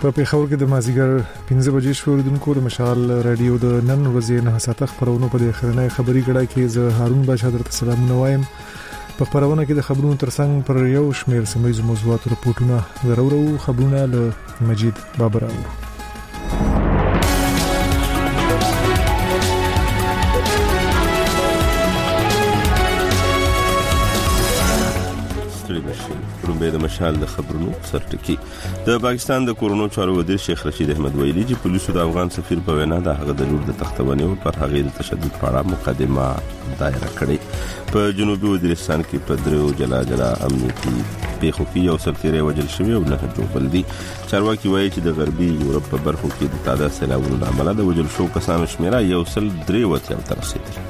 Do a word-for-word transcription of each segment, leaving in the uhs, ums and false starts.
په پیښور کې د مازیګر پنځه بجې شو اوریدونکو د مشال رادیو د نن ورځې نه ساعته خبرونه په دې خبرونه خبري کړه کې زه هارون باشا درته سلامونه وایم. په خبرونه کې د خبرونو ترڅنګ پر یو شمېر سیمایي موضوعات راپورټونه درورو خبرونه له مجید بابراو. د مشال د خبرونو سرټکی د پاکستان د کورونو چارو وزیر شیخ رشید احمد ویلي چې پولیسو د افغان سفیر په وینا د هغه د لور د تختونې او پر هغه د تشدد په اړه مقدمه دایره کړې. په جنوبي وزیرستان کې په درو جلا جلا امنیتي پیښو کې یو سرتیری وژل شوی او نه جوړ دي. چارواکي وایي چې د غربي یورپ په برخو کې د تعداد سیلابونو له امله د وژل شو کسانو شمېره یو سل درې وتیا ته رسیدلی.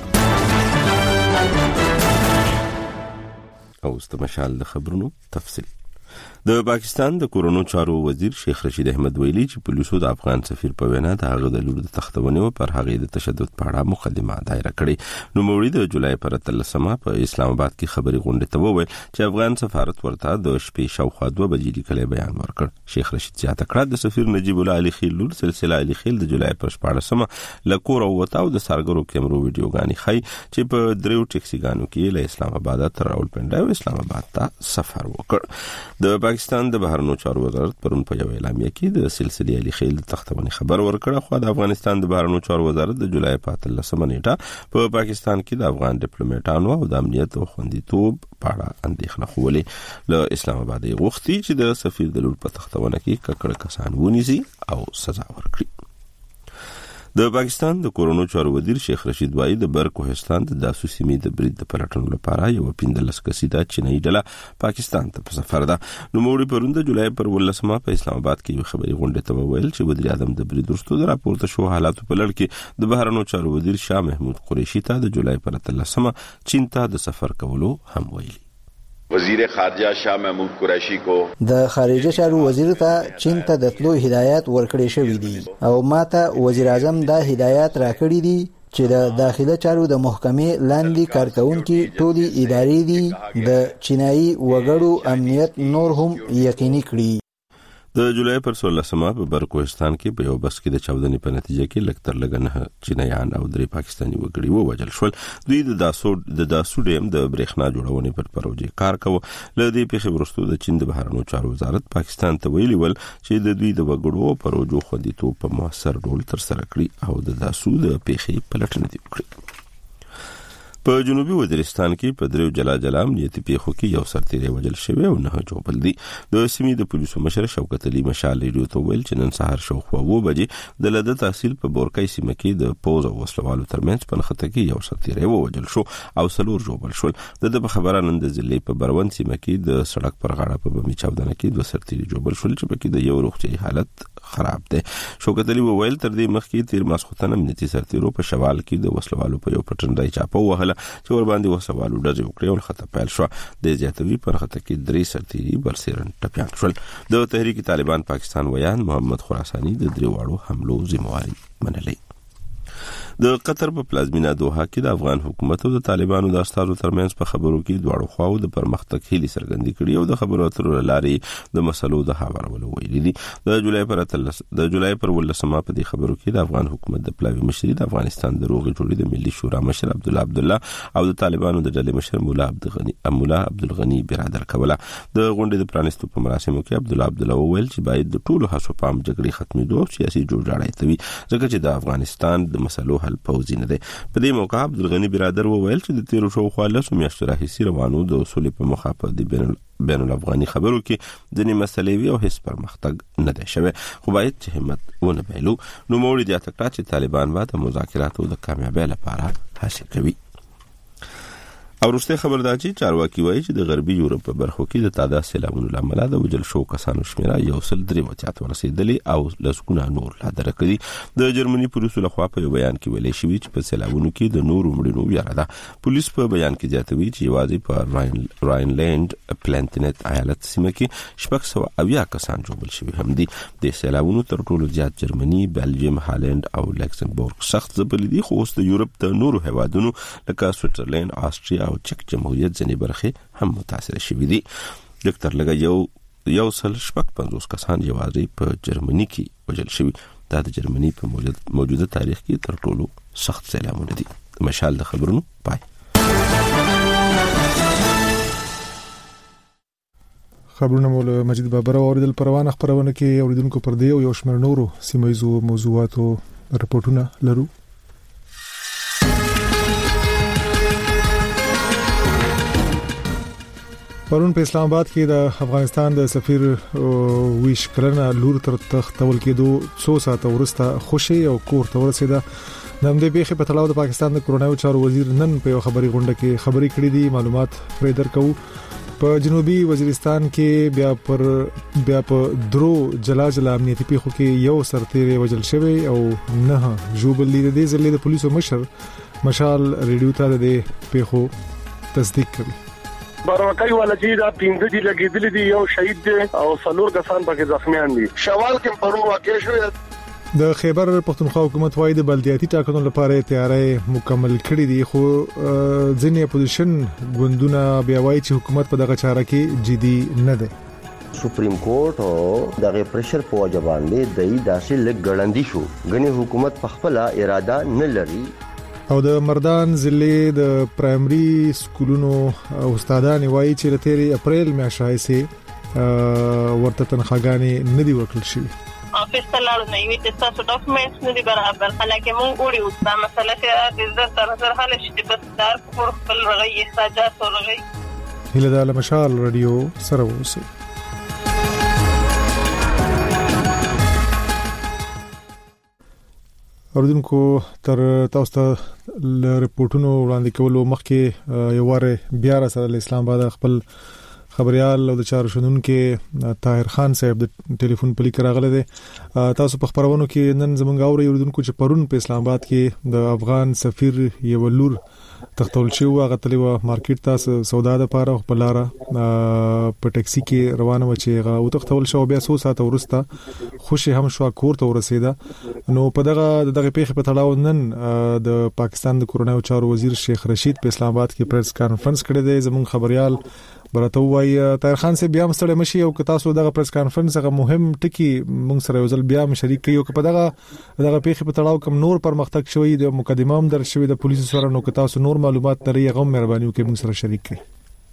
او د مشال د خبرونو تفصیل. د پاکستان د کورونو چارو وزیر شیخ رشید احمد ویلي چې پولیسو د افغان سفیر په وینا د هغه د لور د تختونې او پر هغه د تشدد په اړه مقدمه دایره کړې. نو موري د جولای پر اتلسمه په اسلام آباد کې خبري غونډه ته وویل چې افغان سفارت ورته د شپې شاوخوا دوه بجې لیکلي بیان ورکړ. شیخ رشید زیاته کړه د سفیر نجیب الله علي خیل لور سلسله علي خیل د جولای پر شپاړسمه لکور او وتاو د سارګرو کیمرو ویډیوګانی خای چې په دریو ټیکسیګانو کې له اسلام آباد تر راولپنډي او اسلام آباد ته سفر وکړ. د پاکستان د بهرنیو چارو وزارت پرون په یو اعلامیه کې د سلسله علي خیل د تختونې خبر ورکړ. خو د افغانستان د بهرنیو چارو وزارت د جولای په اتلسمه نیټه په پاکستان کې د افغان ډیپلوماټانو او د امنیت او خوندیتوب په اړه اندېښنه خولې. له اسلام آباد غوښتي چې د سفیر د لور په تختونه کې ککړ کسان ونیسي او سزا ورکړي. د پاکستان د کورونو چارو وزیر شیخ رشید وایي د بر کوهستان د داسو سیمې د برید د پلټنو لپاره یو پندلس کسیده چینایي ډله پاکستان ته په سفر ده. نو موري پرون د جولای پر ولسمه په اسلام آباد کې یو خبري غونډه ته وویل چې وزیر اعظم د برید وروسته د راپورته شو حالات په لړ کې د بهرنیو چارو وزیر شاه محمود قریشي ته د جولای پر اتلسمه چین ته د سفر کولو هم ویلي. وزیر خارجه شاه محمود قریشی کو د خارجه چارو وزیر ته چین ته د تلو هدایت ورکړی شوی دی او ماته وزیر اعظم دا هدایت راکړی دی چې د داخله چارو د محکمې لاندې کارکونکي ټولي ادارې دي د چینایي وګړو امنیت نور هم یقیني کړي. د جولای پر سولسمه په برکوهستان کې په یو بس کې د چاودنې په نتیجه کې لکتر لګنه چینایان او درې پاکستاني وګړي ووژل شول. دوی د داسو د داسو ډیم د برېښنا جوړونې پر پروژې کار کاوه. له دې پیښې وروسته د چین د بهرنیو چارو وزارت پاکستان ته ویلي ول چې د دوی د وګړو پروژو خوندیتوب په موثر ډول ترسره کړي او د داسو د پیښې پلټنه دي وکړي. په جنوبي وزیرستان کې په دریو جلا جلا امنیتي پیښو کې یو سرتیری وژل شوی او نه جوړ دي. د سیمې د پولیسو مشر شوکت علي مشال ریډیو ته ویل چې نن سهار شاوخوا اوه بجې د لده تحصیل په بورکای سیمه کې د پوز او وسلوالو ترمنځ په نښته کې یو سرتیری وژل شو او څلور جوړ شول. د په خبره نن د ضلع په بروند سیمه کې د سړک پر غاړه په بمي چاودنه کې دوه سرتیري جوړ شول چې پکې د یو روغتیايي حالت خراب دی. شوکت علي وویل تر دې مخکې تیر ماسختن امنیتي سرتیرو په شوال کې د وسلوالو په یو پټنډای چاپه وهله چې ور باندې وسوالو ډزې وکړې او خطا پیل شو. د زیاتوي پر خطا کې درې سرتیري برسیرن ټپیان شول. د تحریک طالبان پاکستان ویان محمد خراساني د درې واړو حملو ذمہواری منلې. د قطر په پلازمینا دوحه کې د افغان حکومت او د طالبانو د استازو ترمنځ په خبرو کې دواړو خواو د پرمختګ هیلې څرګندې کړې او د خبرو اترو لارې د مسلو د هوارولو ویلي دي. د جولای پر اتلس د جولای پر ولسمه په دې خبرو کې د افغان حکومت د پلاوي مشري د افغانستان د روغې جوړې د ملي شورا مشر عبد الله عبد الله او د طالبانو د ډلې مشر مولا عبد الغنی مولا عبد الغنی برادر کوله. د غونډې د پرانیستو په مراسمو کې عبد الله عبد الله وویل چې باید د ټولو هڅو په ام جګړې ختمېدو او سیاسي جوړجاړی ته وي ځکه چې د افغانستان د مسلو حل پوځي نه دی. په دې موقع عبد الغنی برادر وویل چې د تیرو شاوخوا لسو میاشتو راهیسې روانو د اصول په مخه په دې بین الافغاني خبرو کې ځینې مسلې وي او هیڅ پرمختګ نه دی شوی خو باید چې همت ونه بایلو. نو موري زیاته کړه چې طالبان به د مذاکراتو د کامیابۍ لپاره حاصل کوي. او وروسته خبر دا چې چارواکي وایي چې د غربي یورپ په برخو کې د تعداد سیلابونو له امله د وژل شو کسانو شمېره یو سل درې وتیا ته ورسېدلې او لسګونه نور لا درک دي. د جرمني پولیسو لخوا په یو بیان کې ویلي شوی چې په سیلابونو کې د نورو مړینو ویره ده. پولیس په بیان کې زیاتوي چې یوازې په راین راینلند پلانټنت ایالت سیمه کې شپږ سوه اویا کسان ژوبل شوي هم دي. د سیلابونو تر ټولو زیات جرمني، بلجیم، هالند او لکسمبورګ سخت ځپلي دي خو اوس د یورپ د نورو هیوادونو لکه سویټزرلند، آسټریا او چک جمهوریت ځینې برخې هم متاثر شوي دي. ډاکټر لګا یو یو سل شپږ پنځوس کسان یوازې په جرمني کې وژل شوي. دا د جرمني په موجوده تاریخ کې تر ټولو سخت سیلابونه دي. مشال د خبرونو پای. خبرونه مول مجید بابر اوریدل. پروانه خبرونه کې اوریدونکو پر دی او یو شمېر نورو سیمایزو موضوعاتو رپورټونه لرو. پرون په اسلام آباد کې د افغانستان د سفیر ویش کلنه لور تر تختول کېدو څو ساعته وروسته خوشي او کور ته ورسېده. د همدې پیښې په تړاو د پاکستان د کورونایي چارو وزیر نن په یو خبري غونډه کې خبري کړې دي. معلومات پرې درکو. په جنوبي وزیرستان کې بیا پر بیا په درو جلا جلا امنیتي پیښو کې یو سرتیری وژل شوی او نه جوبل دي. د ځلې د پولیسو مشر مشال ریډیو ته د پیښو تصدیق کړی. بارواکای والا چې دا پینځه دي لګیدل دي، یو شهید دي او څلور کسان پکې زخمیان دي. شوال کې پرون واقع شو. د خیبر پختونخوا حکومت وايي د بلدیاتي ټاکنو لپاره تیاری مکمل کړی دي، خو ځینې اپوزیشن ګوندونه بیا وايي چې حکومت په دغه چاره کې جدي نه دی. سپریم کورټ او دغه پریشر په وجه باندې دای داسې لګ ګړندې شو. غني حکومت په خپل اراده نه لري. او د مردان ضلع د پرایمري سکولونو استادان وایي چې د تیری اپریل میاشتې سي ورته تنخواګانې نه دی ورکړل شوې. افیس ته لاړو نه وي چې تاسو ډاکومېنټس نه دي برابر، حالکه مونږ وړي اوس دا مسله چې د زر تر زر حل شي بس دار پر خپل رغي احتجاج ورغي. هله د مشال رادیو سره اوسئ. اوردونکو تر تاسو ته رپورټونو وړاندې کولو مخکې یو واره بیا را سره اسلام آباد خپل خبريال او د چارو شنونکو طاهر خان صاحب د ټلیفون په لیک راغله دي. تاسو په خبرونو کې نن زمونږ اوري اوردونکو چې پرون په اسلام آباد کې د افغان سفیر یو لور تختول شو. هغه تللی و مارکیټ ته سودا د پاره په لار په ټاکسي کې روانه و چې هغه او تختول شو. بیا څو ساعت ورسته خوشي هم شو کور ته ورسېده. نو په دغه دغه پیښه په تړاو نن د پاکستان د کورونایي چارو وزیر شیخ رشید په اسلام آباد کې پریس کانفرنس کړی دی. زموږ خبريال برته وای طاهر خان سے بیا مستړی مشي او که تاسو دغه پریس کانفرنس هغه مهم ټکی موږ سره یو ځل بیا مشارک کیو که په دغه دغه پیښه په تړاو کوم نور پرمختګ شوی د مقدمه هم در شوی د پولیسو سره، نو که تاسو نور معلومات لري هغه مهرباني وکړئ موږ سره شریک کړئ.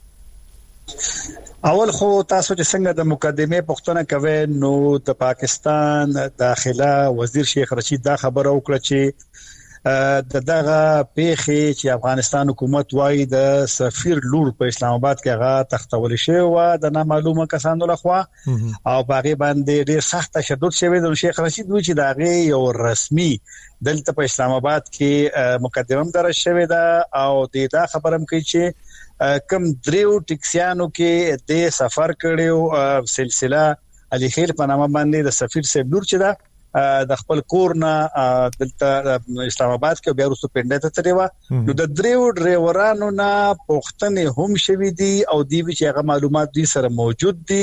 اول خو تاسو چې څنګه د مقدمه پښتنه کوي نو د پاکستان داخله وزیر شیخ رشید دا خبره وکړه چې د دغه پیښې چې افغانستان حکومت وايي د سفیر لور په اسلام آباد کې هغه تختول شوی و د نامعلومه کسانو لخوا او باغې باندې ډېر سخت تشدد شوی. د شیخ رشید وی چې دغه یو رسمي دلته په اسلام آباد کې مقدمه درج شوی ده او دا خبرم کوي چې کم دریو ټیکسیانو کې د سفر کړیو سلسله علي خیر په نامه باندې د سفیر صاحب لور چې ده د خپل کور نه دلته اسلام آباد کې بیا وروسته پنده ته تللی و. نو د دریو ډرایورانو نه پوښتنې هم شوې دي او دی چې هغه معلومات دي سره موجود دي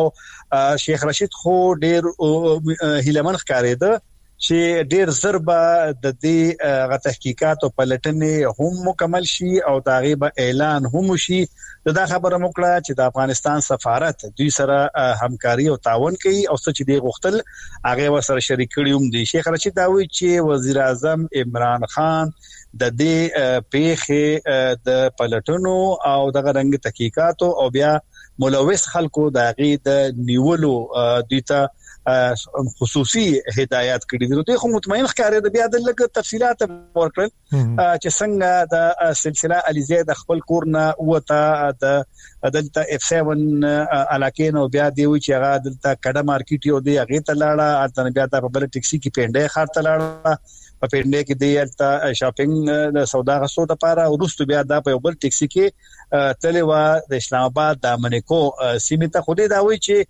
او شیخ رشید خو ډیر هیلمن ښکارېده چې ډیر ضربه د دې غ تحقیقات او پلټنې هم مکمل شي او دا غیب اعلان هم شي. دا خبره مکړه چې د افغانستان سفارت دوی سره همکاري او تعاون کوي او څه چې دی غوښتل هغه ورسره شریک کړي هم دي. شیخ رشید دا وایي چې وزیر اعظم عمران خان د دې پیښې د پلټنو او د رنګ تحقیقات او بیا ملوث خلکو د غي د نیولو دیتا خصوصي هدایت کړي دي. نو دوی خو مطمئن ښکاري د بیا د لږ تفصيلات ورکړل چې څنګه د سلسله علي د خپل کور نه وته د دلته اف سیون علاقې نو بیا دی چې هغه دلته کډه مارکیټ یو دی هغه ته لاړه اته بیا د بل ټیکسي کې پنده خار ته لاړه په پنده کې دی الته شاپینګ د سودا غسو د پاره ورستو بیا د په بل ټیکسي کې تلوا د اسلام آباد د منیکو سیمه ته خو دې دا وی چې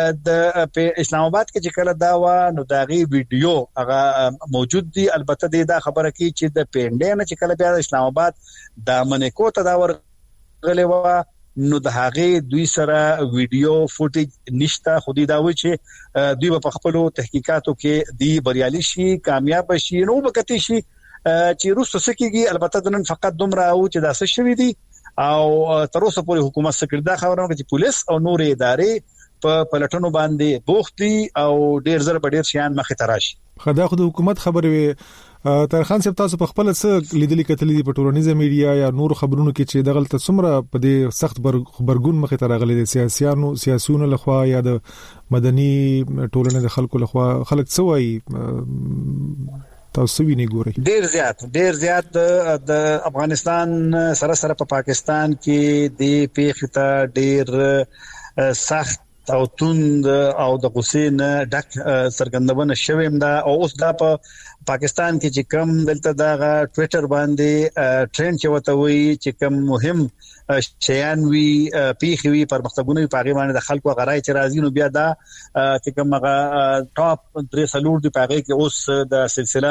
د اسلام آباد کې چې کله دا و نو داغي ویډیو هغه موجود دي. البته دا خبره کوي چې د پنده نه چې کله بیا د اسلام آباد د منیکو ته دا ورغلی و نو د هغه دوی سره ویډیو فوټیج نشته. خو دې دا وی چې دوی په خپل تحقیقاتو کې دی بریالي شي کامیاب شي نو وکتی شي چې روسو سکیږي. البته نن فقط دومره او چې دا څه شوی دي او تر اوسه پورې حکومت سکردا خبرونه کوي چې پولیس او نور ادارې په پلټنو باندې بوخت دي او ډیر زر په ډیر شیان مخې ته راشي. خدای خو د حکومت خبرې وي تر خان صاحب تاسو په خپل څه لیدلې کتلې په ټولنیزه میډیا یا نور خبرونو کې چې دغه ته څومره په دې سخت خبرګون مخې ته راغلي دي سیاسيانو سیاسيونو لخوا یا د مدني ټولنې د خلکو لخوا خلک څه وایي تاسو ویني ګوري؟ ډیر زیات ډیر زیات د افغانستان سره سره په پاکستان کې د پیښه ډیر سخت او توند او د غصې نه ډک سرګندونه شویم دا او اوس دا په پاکستان کې چې کم دلته دا ټوئیټر باندې ټرند چوته وي چې کم مهم شیان وی پیخي وی پرمختګونه په هغه باندې د خلکو غراي چې راځي نو بیا دا چې کوم هغه ټاپ درې سلور دی په هغه کې اوس د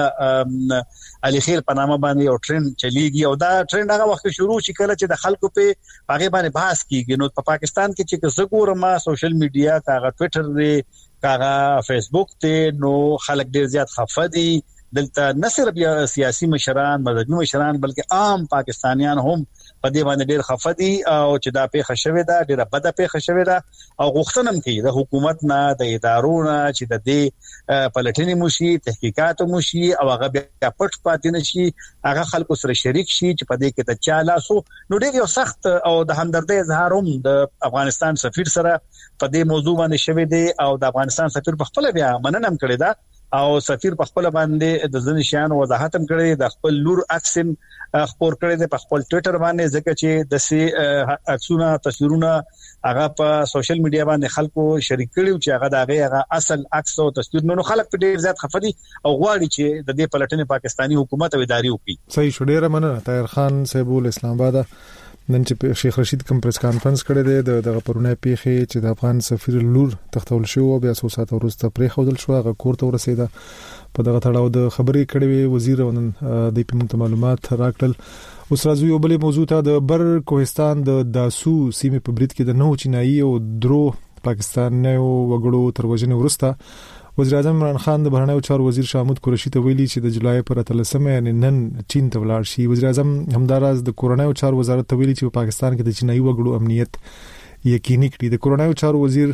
سلسله علي خیر په نامه باندې یو ټرند چلیږي او دا ټرند هغه وخت شروع شي کله چې د خلکو په هغه باندې بحث کیږي. نو په پاکستان کې چې زګور ما سوشل میډیا کاغه ټوئیټر دی کاغه فیسبوک ته نو خلک ډیر زیات خفه دي دلته نه صرف سیاسي مشران مذهبي مشران بلکې عام پاکستانیان هم په دې باندې ډېر خفه دي او چې دا پیښه شوې ده ډېره بده پیښه شوې ده او غوښتنه کوي د حکومت نه د ادارو نه چې د دې پلټنې موشي تحقیقات موشي او هغه بیا پټ پاتې نشي هغه خلکو سره شریک شي چې په دې کې د چا لاسو نو ډېر یو سخت او د همدردۍ اظهار هم د افغانستان سفیر سره په دې موضوع باندې شوې دي او د افغانستان سفیر په خپل بیا مننه هم کړې ده او سفیر په خپل باندې د ځنې شیان وضاحت هم کړی د خپل لور اکسن خبر کړی د خپل ټوئیټر باندې ځکه چې د سي اکسونه تصویرونه هغه په سوشل میډیا باندې خلکو شریک کړي چې هغه دغه هغه اصل عکس او تصویر نو خلک په ډیر زیات خفدي او غواړي چې د دې پلټنې پاکستانی حکومت او اداري وکړي. صحیح شو ډیره مننه طاهر خان صاحب ول اسلام آباد نن چې شیخ رشید کوم پریس کانفرنس کړی دی د دغه پرونه پیخي چې د افغان سفیر لور تختول شو بیا څو ساعت وروسته پرې خودل شو هغه کور ته ورسېده په دغه تړاو د خبرې کړې وزیر ونن د پېمنت معلومات راکړل. اوس راځو یو بل موضوع ته د بر کوهستان د داسو سیمې په برید کې د نو چینایي او درو پاکستانیو وګړو تر وژنې وروسته وزیر اعظم عمران خان د بهرنیو چارو وزیر شامود قریشي ته ویلي چې د جولای پر اتلسمه یعنی نن چین ته ولاړ شي. وزیر اعظم همداراز د کورونایو چارو وزارت ته ویلي چې په پاکستان کې د چینایي وګړو امنیت یقیني کړي. د کورونایو چارو وزیر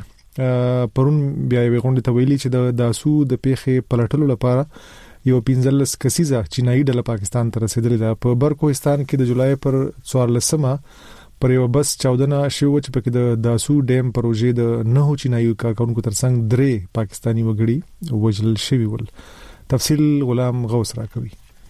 پرون بیا یې غونډه ته ویلي چې د داسو د پیښې پلټلو لپاره یو پنځلس کسیزه چینایي ډله پاکستان ته رسیدلې ده. په بر کوهستان کې د جولای پر څوارلسمه پر یو بس چاودنه شو چې پکې د داسو ډیم پروژې د نهو چینایي کارکونکو ترڅنګ درې پاکستانی وګړي وژل شوي ول. تفصیل غلام غوث راکوي.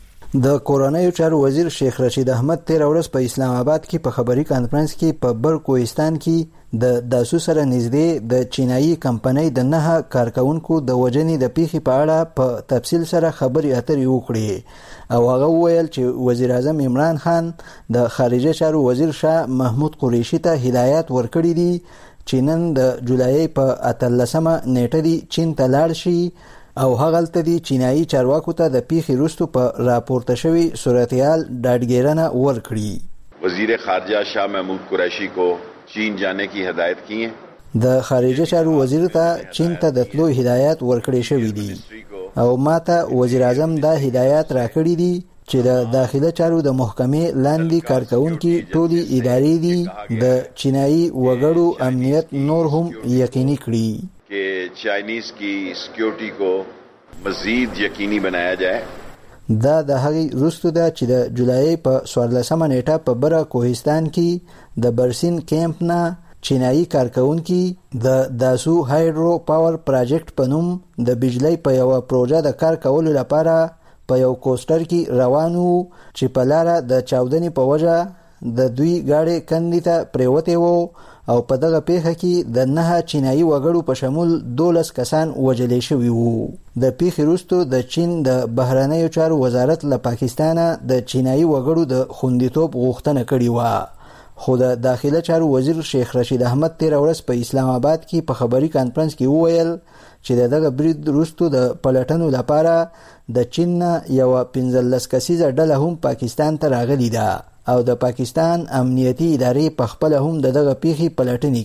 د کورونایو چارو وزیر شیخ رشید احمد تیر ورځ په اسلام آباد کې په خبري کانفرنس کې په بر کوهستان کې د داسو سره نږدې د چینایي کمپنۍ د نه کارکونکو د وژنې د پیښې په اړه په تفصیل سره خبري اترې وکړي او هغه وویل چې وزیر اعظم عمران خان د خارجه چارو وزیر شاه محمود قریشي ته هدایت ورکړي دي چې نن د جولای په اتلسمه نیټه دی چین ته لاړ شي او هغه تل دی چینایي چارواکو ته د پیښې وروسته په راپورته شوی صورتحال ډاډګیرنه ورکړي. وزیر خارجہ شاہ محمود قریشی کو چین جانے کی ہدایت کی ہے. د خارجه چارو وزیر ته چین ته د تلو هدایت ورکړی شوی دی او ماته وزیر اعظم دا هدایت راکړی دی چې د داخله چارو د محکمې لاندې کارکونکو ټولي ادارې دي د چینایي وګړو امنیت نور هم یقیني کړي کہ چائنیز کی سکیورٹی کو مزید یقینی بنایا جائے. دا د هغې وروسته ده چې د جولای په څوارلسمه نیټه په بره کوهستان کې د برسین کیمپ نه چینایي کارکونکي د داسو هایډرو پاور پروجیکټ په نوم د بجلی په یو پروژه د کار کولو لپاره په یو کوستر کې روانو چې په لاره د چاودنې په وجه د دوی گاډي کندې ته پریوته وو او په دغه پیښه کې د نه چینایي وګړو په شمول دولس کسان وژل شوي وو. د پیښې وروسته د چین د بهرنیو چارو وزارت له پاکستان د چینایي وګړو د خوندیتوب غوښتنه کړې و خو د داخله چارو وزیر شیخ رشید احمد تیر ورځ په اسلام آباد کې په خبري کانفرنس کې وویل چې دغه برید وروسته د پلټنو لپاره د چین یو پنځلس کسیزه ډله هم پاکستان ته راغلي ده او د پاکستان امنیتی ادارې په خپل هم دغه پیښې پلټنې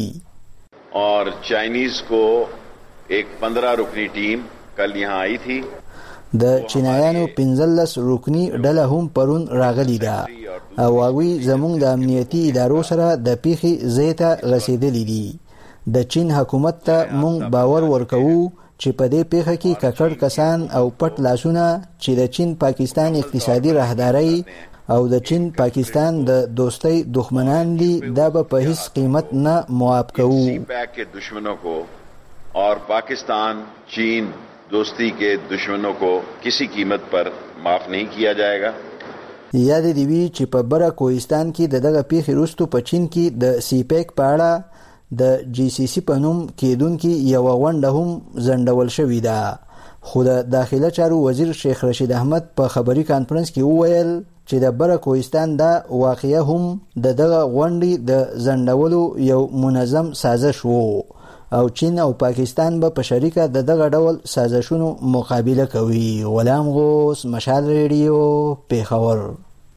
کوي. اور چائنیز کو ایک پندرہ رکنی ٹیم کل یہاں آئی تھی. د چینایانو پنځلس رکنی ډله هم پرون راغلي ده او هغوی زموږ د امنیتی ادارو سره د پیښې ځای ته رسیدلي دي. د چین حکومت ته مونږ باور ورکوو چې په دې پیښه کې ککړ کسان او پټ لاسونه چې د چین پاکستان اقتصادي راهداري او د چین پاکستان د دوستۍ دښمنان دي دا به په هیڅ قیمت نه معاف کوو. के दुश्मनों को और पाकिस्तान चीन दोस्ती के दुश्मनों को किसी कीमत पर माफ नहीं किया जाएगा. یاد دی وی چې په بره کوهستان کې د دغه پیښې وروسته په چین کې د سی پیک په اړه د جی سی سی په نوم کېدونکې یو غونډه هم ځنډول شوې ده، خو د داخله چارو وزیر شیخ رشید احمد په خبري کانفرنس کې وویل چې د بره کوهستان دا واقعیا هم د دغه غونډې د ځنډولو یو منظم سازش وو او چین او پاکستان به په شریکه د دغه ډول سازشونو مقابله کوي. غلام غوث، مشال ریډیو، پیښور.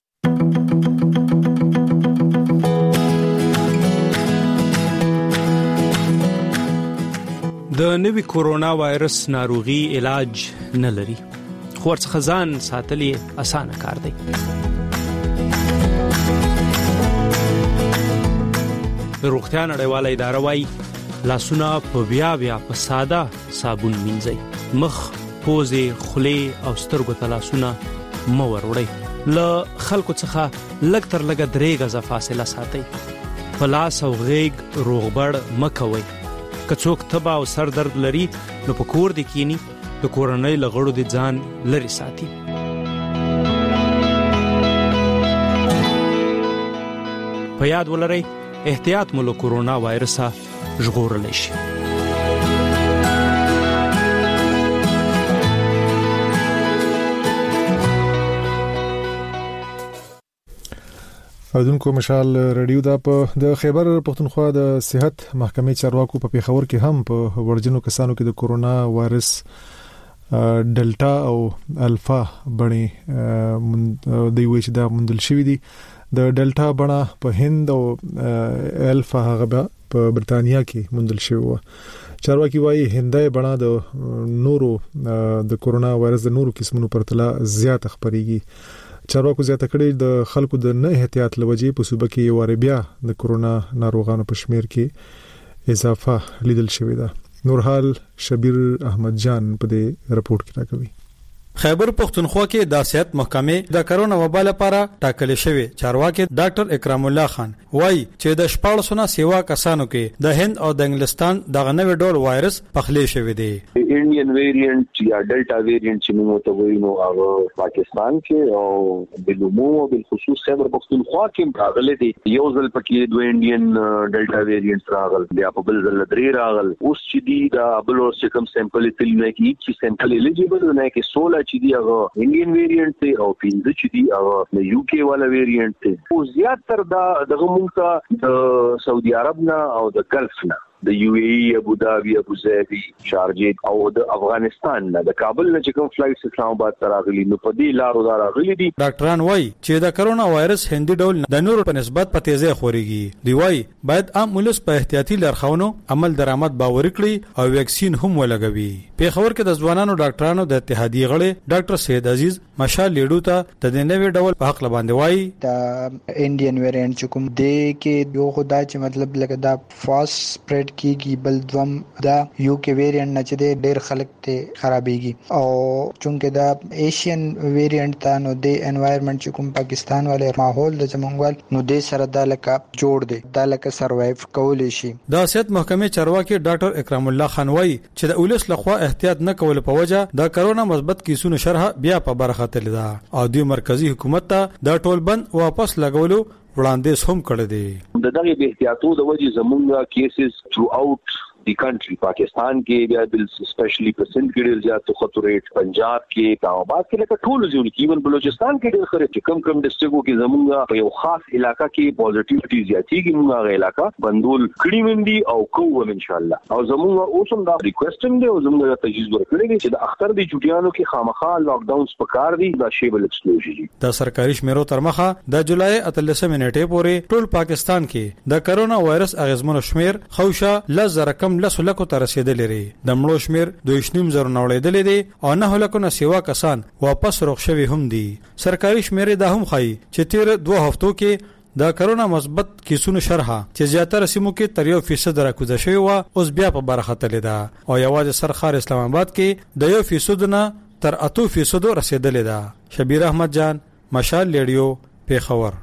د نوي کورونا وایرس ناروغي علاج نه لري، خو ورڅخه ځان ساتل یې اسانه کار دی. د روغتیا نړیواله اداره وايي لاسونه په بیا بیا په ساده صابون مینځئ، مخ، پوزې، خولې او سترګو ته لاسونه مه وروړئ. له خلکو څخه لږ تر لږه درې غزه فاصله ساتئ. په لاس او غیږ روغبړ مه کوئ. که څوک تبه او سر درد لري نو په کور دې کینی، د کورنۍ له غړو دې ځان لرې ساتي. په یاد ولرئ احتیاط مو له کورونا وایرسه ژغورلی شي. اودونکو مشال رادیو دا په د خیبر پختونخوا د صحت محکمې چارواکو په پیښور کې هم په ورجنو کسانو کې د کورونا وایرس ډلټا او الفا بڼې دی وی چې دا موندل شوی دي. د ډلټا بڼه په هند او الفا هغه په برتانیا کې موندل شوی و. چارواکي وايي هندای بڼه د نورو د کورونا وایرس د نورو قسمونو پرتله زیات خبريږي. چارواکو زیاته کړي د خلکو د نه احتیاط لوجې په صوبه کې یو بیا د کورونا ناروغانو په شمیر کې اضافه لیدل شوې ده. نورحال شبیر احمد جان په دې رپورت کې راکوي. خیبر پختونخوا کې د صحت محکمې د کرونا وبا لپاره ټاکل شوی چارواکي ډاکټر اکرام الله خان وایي چې د شپاړسو نه سیوا کسانو کې د هند او د انګلستان د غنوي ډول وایرس پخلی شوی دی. انډین ویریانت یا ډلټا ویریانت چې موږ ته وایو نو هغه پاکستان کې او بلومو او بالخصوص خیبر پختونخوا کې راغلي دي. یو ځل پکې دوه انډین ډلټا ویریانت راغل، بیا په بل ځل درې راغل. اوس چې دی دا بل اور چې کوم سیمپل تل نه کې چې سیمپل الیجیبل نه کې سولہ چې دی هغه انډین ویریانت دی او پنځه چې دی هغه یو کې والا ویریانت دی. او زیاتره دا دغه موږ د سعودي عرب نه او د گلف نه، د یو ای ای، ابو ظبي، ابو ظبي، شارجه او د افغانستان نه، د کابل نه چې کوم فلایټ اسلام آباد ته راغلي نو په دې لارو دا راغلي دي. ډاکټران وایي چې د کرونا وایرس هندي ډول د نورو په نسبت په تیزه خوريږي. دی وایي باید عام ولس په احتیاطي لارښوونو عمل درآمد باور کړي او ویکسین هم ولګوي. په خبر کې د ځوانانو ډاکټرانو د اتحادیې غړي ډاکټر سید عزیز مشال لیډو ته د دې نوې ډول په حق لباندې وایي د انډین ویریانت چې کوم دی کې یو خدای چې مطلب لکه دا فاست سپریډ کیږي، بل دوم دا یو کې ویریانت نه چې ډېر خلک ته خرابېږي او چونکه دا ایشین ویریانت ته نو د انوایرنمنت چې کوم پاکستان والے ماحول د زمونږ نو د سره د لکه جوړ دی دا لکه سروایو کولی شي. د صحت محکمې چارواکي ډاکټر اکرام الله خان وایي چې د اولس لخوا احتیاط نه کول په وجه د کرونا مثبت کیسونو شرح بیا په برخه تل ده او د مرکزی حکومت ته د ټول بند واپس لګولو وړاندیز هم کړی دی. د دغه به احتیاطو د وجه زمونږ کیسز ثرو اوټ دی کنټری، پاکستان کې بیا بل سپیشلی پرسنټ کې ډیر زیات خطر ریټ، پنجاب کې، اسلام آباد کې لکه ټول ځینو کې ایون بلوچستان کې ډیر خره چې کم کم ډسټرکټو کې زمونږ په یو خاص علاقہ کې پوزټیوټی زیاتېږي. موږ هغه علاقہ بندول کړی وندي او کوم ان شاء الله او زمونږ اوسم دا ریکوست هم دی او زمونږ تجهیز ورکړی دی چې د اختر د چټیانو کې خامخا لاک ډاونز پکار دي دا شی بل ایکسکلوژن. د سرکاري شمیرو تر مخه د جولای اتلسمه نیټه پورې ټول پاکستان کې د کرونا وایرس اغیزمنو شمیر خوشا لزر کم لس لکو تر رسیدلې لري. د مړو شمیر دوه نیم زره نوړېدلې دي او نه لکو نه سیوا کسان واپس روغ شوي هم دي. سرکاري شمیر دا هم ښایي چې تیر دوه هفتو کې د کرونا مثبت کیسونو شرحه چې زیاتره سیمو کې تر یو فیصد راکوزه شوی و اوس بیا په برخه تللی ده او یوازې سرخار اسلام آباد کې د یو فیصد نه تر اته فیصد رسیدلې ده. شبیر احمد جان، مشال ریډیو، پیښور.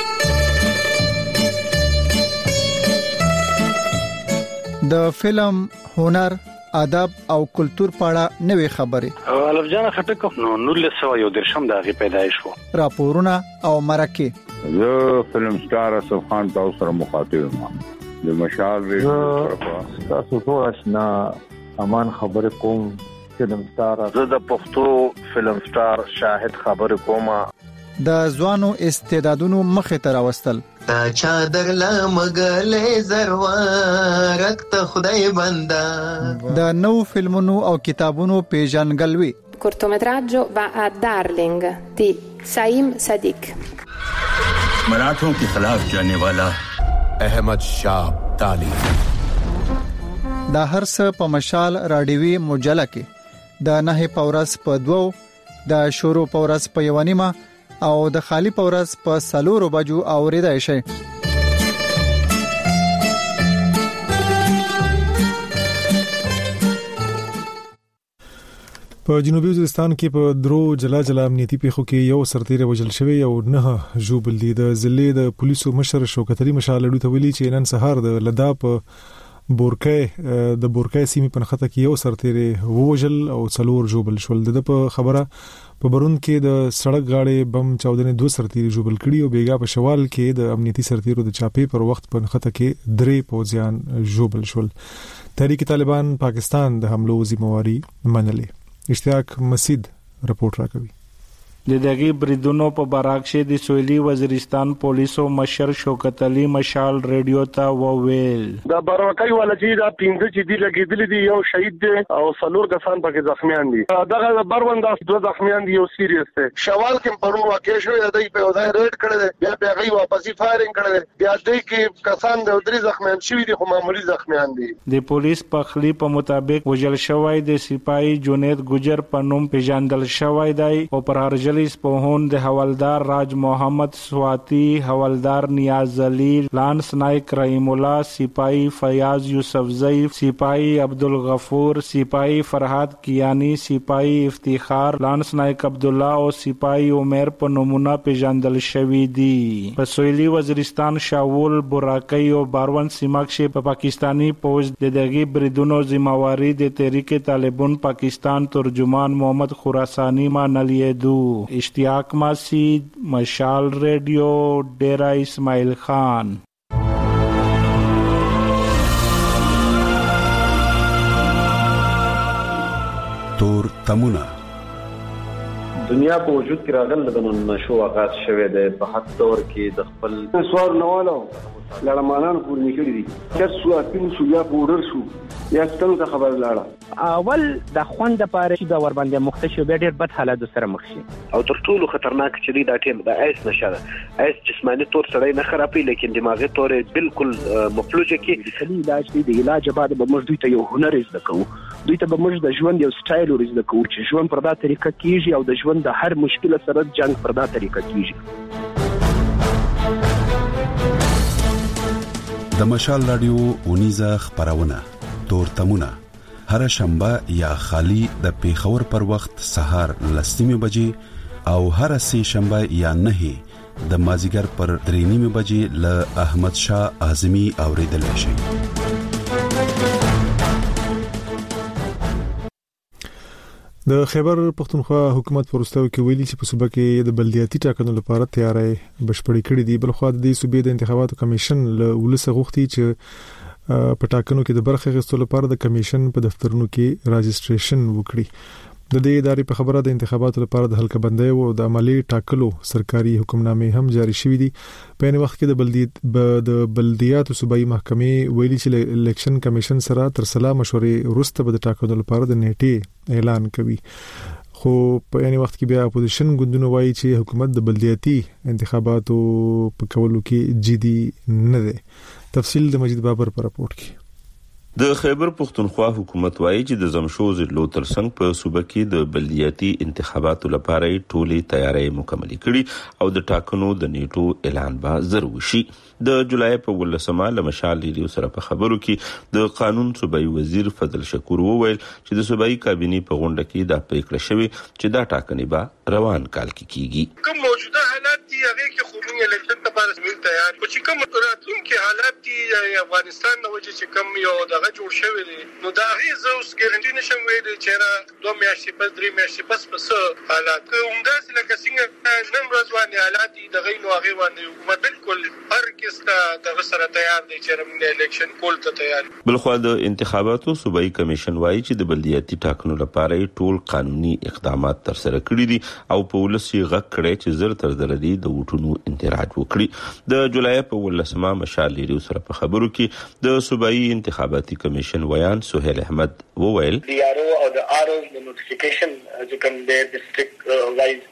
د فلم، هنر، ادب او کلچر په اړه نوې خبرې. الف جان خټک نو نور سو یو درشم د غي پیدایش وو. راپورونه او مرکه. زه فلم سٹار اسف خان تاسو سره مخاطب یم. د مشال ریډیو تاسو ټول آشنا امان خبر کوم. فلم سٹار زه د پښتو فلم سٹار شاهد خبر کوم. د ځوانو استعدادونو مخه تر واستل. تا چادر لا مګلې زروارت ته خدای بندا. د نو فلمونو او کتابونو پیژنګلوي. cortometraggio va a Darling di Saim Sadiq. मराठों के खिलाफ जाने वाला अहमद शाह ताली. د هر څه په مشال راډیوي مجله کې د نه پورس په دوو د شورو پورس په یوانیمه او د خالی پورس په سلورو بجو اوریدای شي. په جنوبي وزیرستان کې په درو جلا جلا امنیتي پیښو کې یو سرتیری وژل شوی او نه ژوبل دي. د ضلع د پولیسو مشر شوکت علي مشالړو ته ویلي چې نن سهار د لدا په بورکای د بورکای سیمې په نخته کې یو سرتیری وژل او څلور ژوبل شول. د په خبره په برون کې د سړک غاړې بم چاودنې دوه سرتیری ژوبل کړي او بیګا په شوال کې د امنیتي سرتیرو د چاپې پر وخت په نخته کې درې پوځیان ژوبل شول. تحریک طالبان پاکستان د حملو ذمہواری منلې. اشتیاق مسید رپورټ راکوي. د دغه بریدونو په براکشه د سویلي وزیرستان پولیسو مشر شوکت علي مشال ریډیو ته وویل دا بروکای ولا چې دا پینځه چې دی لګیدل دي یو شهید دی او څلور کسان پکې زخمیان دي. دغه بروند دوه زخمیان دي یو سیریس دی. شوال کې پرون واقع شو د په ځای ریډ کړل بیا بیا غي واپسی فایرینګ کړل بیا دې کې کسان د درې زخمیان شوی دي خو معمولی زخمیان دي. د پولیس په خلی په مطابق وجل شوی د سپایي جنید ګجر په نوم پیژندل شوی دی او پر هرجل پوهون د حوالدار راج محمد سواتی، حوالدار نیاز علی، لانس نائک رحیم الله، سپاہی فیاض یوسفزئی، سپاہی عبدالغفور، سپاہی فرحات کیانی، سپاہی افتخار، لانس نائک عبدالله او سپاہی عمر په نمونه پیژندل شوی دي. په سویلي وزیرستان شاول براکای او باروان سیمه کې په پاکستانی پوز د دغه بریدونو ذمہواری د تحریک طالبان پاکستان ترجمان محمد خراسانی منلیدو. اشتیاق مسید، مشال ریڈیو، ڈیرہ اسماعیل خان. تور تمونه دنیا په وجود کې راغله د نشو آغاز شوه د په حد دور کې د خپل سوار نوالو لړمانان پور نکړي دي چې سو اپین سو یا پودر شو یا ستنه ته خبر لاړه اول د خوند لپاره چې دا ور باندې مختشو به ډېر بد حالات سره مخ شي او تر ټولو خطرناک چې دا ټیم د ایس نشه ایس جسمانی تور سره نه خرابې لیکن دماغي تور بالکل مفلوجه کې د کلی علاج دی د علاج بعد به موږ دوی ته یو هنر زده کوو دوی ته به موږ د ژوند یو سټایل ورزده کوو چې ژوند پر دا طریقه کیږي او د ژوند د هر مشکل سره جنگ پر دا طریقه کیږي. د مشال رادیو اونیزه خبرونه تور تمونه هر شنبه یا خالی د پیښور پر وخت سهار لسنیمه بجې او هر سه شنبه یا نه د مازیګر پر درېنیمه بجې ل احمد شاه اعظمي اوریدل شي. د خیبر پختونخوا حکومت پرستو کې ویلي چې په صوبه کې د بلدیاتي ټاکنو لپاره تیاری بشپړې کړې دي. بلخو د دې صوبې د انتخاباتو کمیشن له ولس غوښتي چې په ټاکنو کې د برخه غوښتلو لپاره د کمیشن په دفترونو کې راجستریشن وکړي. د دې ادارې په خبره د انتخاباتو لپاره د حلقه بندۍ او د عملی ټاکلو سرکاري حکمنامې هم جاری شوې دي. په ان وخت کې د بلدیات د بلدیاتو صوبایي محکمې ویلي چې الیکشن کمیشن سره تر سلا مشورې وروسته به د ټاکنو لپاره د نیټې اعلان کوي. خو په ان وخت کې بیا اپوزیشن ګوندونه وایي چې حکومت د بلدیاتي انتخاباتو په کولو کې جدي نه ده. تفصیل د مجید بابر پر راپورټ کې. د خیبر پختونخوا حکومت وایي چې د زمشو ضلعو ترڅنګ په صوبه کې د بلدیاتي انتخاباتو لپاره ټولې تیارۍ مکمل کړي او د ټاکنو د نیټو اعلان به زر وشي. د جولای په ولسمه له مشال ریډیو سره په خبرو کې د قانون صوبایي وزیر فضل شکور وویل چې د صوبایي کابینې په غونډه کې دا پریکړه شوې چې دا ټاکنې به روان کال کې کیږي. کوم موجوده حالات دي هغه کې خو موږ الیکشن لپاره زموږ تیار خو چې کوم راتلونکي حالات دي افغانستان نو چې کوم یو دغه جوړ شوی دی نو دا هیڅ زه اوس ګارانټي نشم ویلی چې را دوه میاشتې پس درې میاشتې پس پس حالات همداسې لکه څنګه نن ورځ باندې حالات دي دغه نو هغه باندې حکومت بالکل هر کسته دغه سره تیار دی چې موږ الیکشن کول ته تیار. بلخو د انتخاباتو صوبایي کمیشن وایي چې د بلدیاتي ټاکنو لپاره ټول قانوني اقدامات تر سره کړي دي او په ولسی غږ کړي چې زر تر زر دي د وټونو انتراج وکړي. د جولای په ولسمه مشال ریډیو سره په خبرو کې د صوبایي انتخاباتي کمیشن ویان سهیل احمد وویل دی آر او او د آر او د نوټیفیکیشن چې کوم د ډیسټریکټ وایز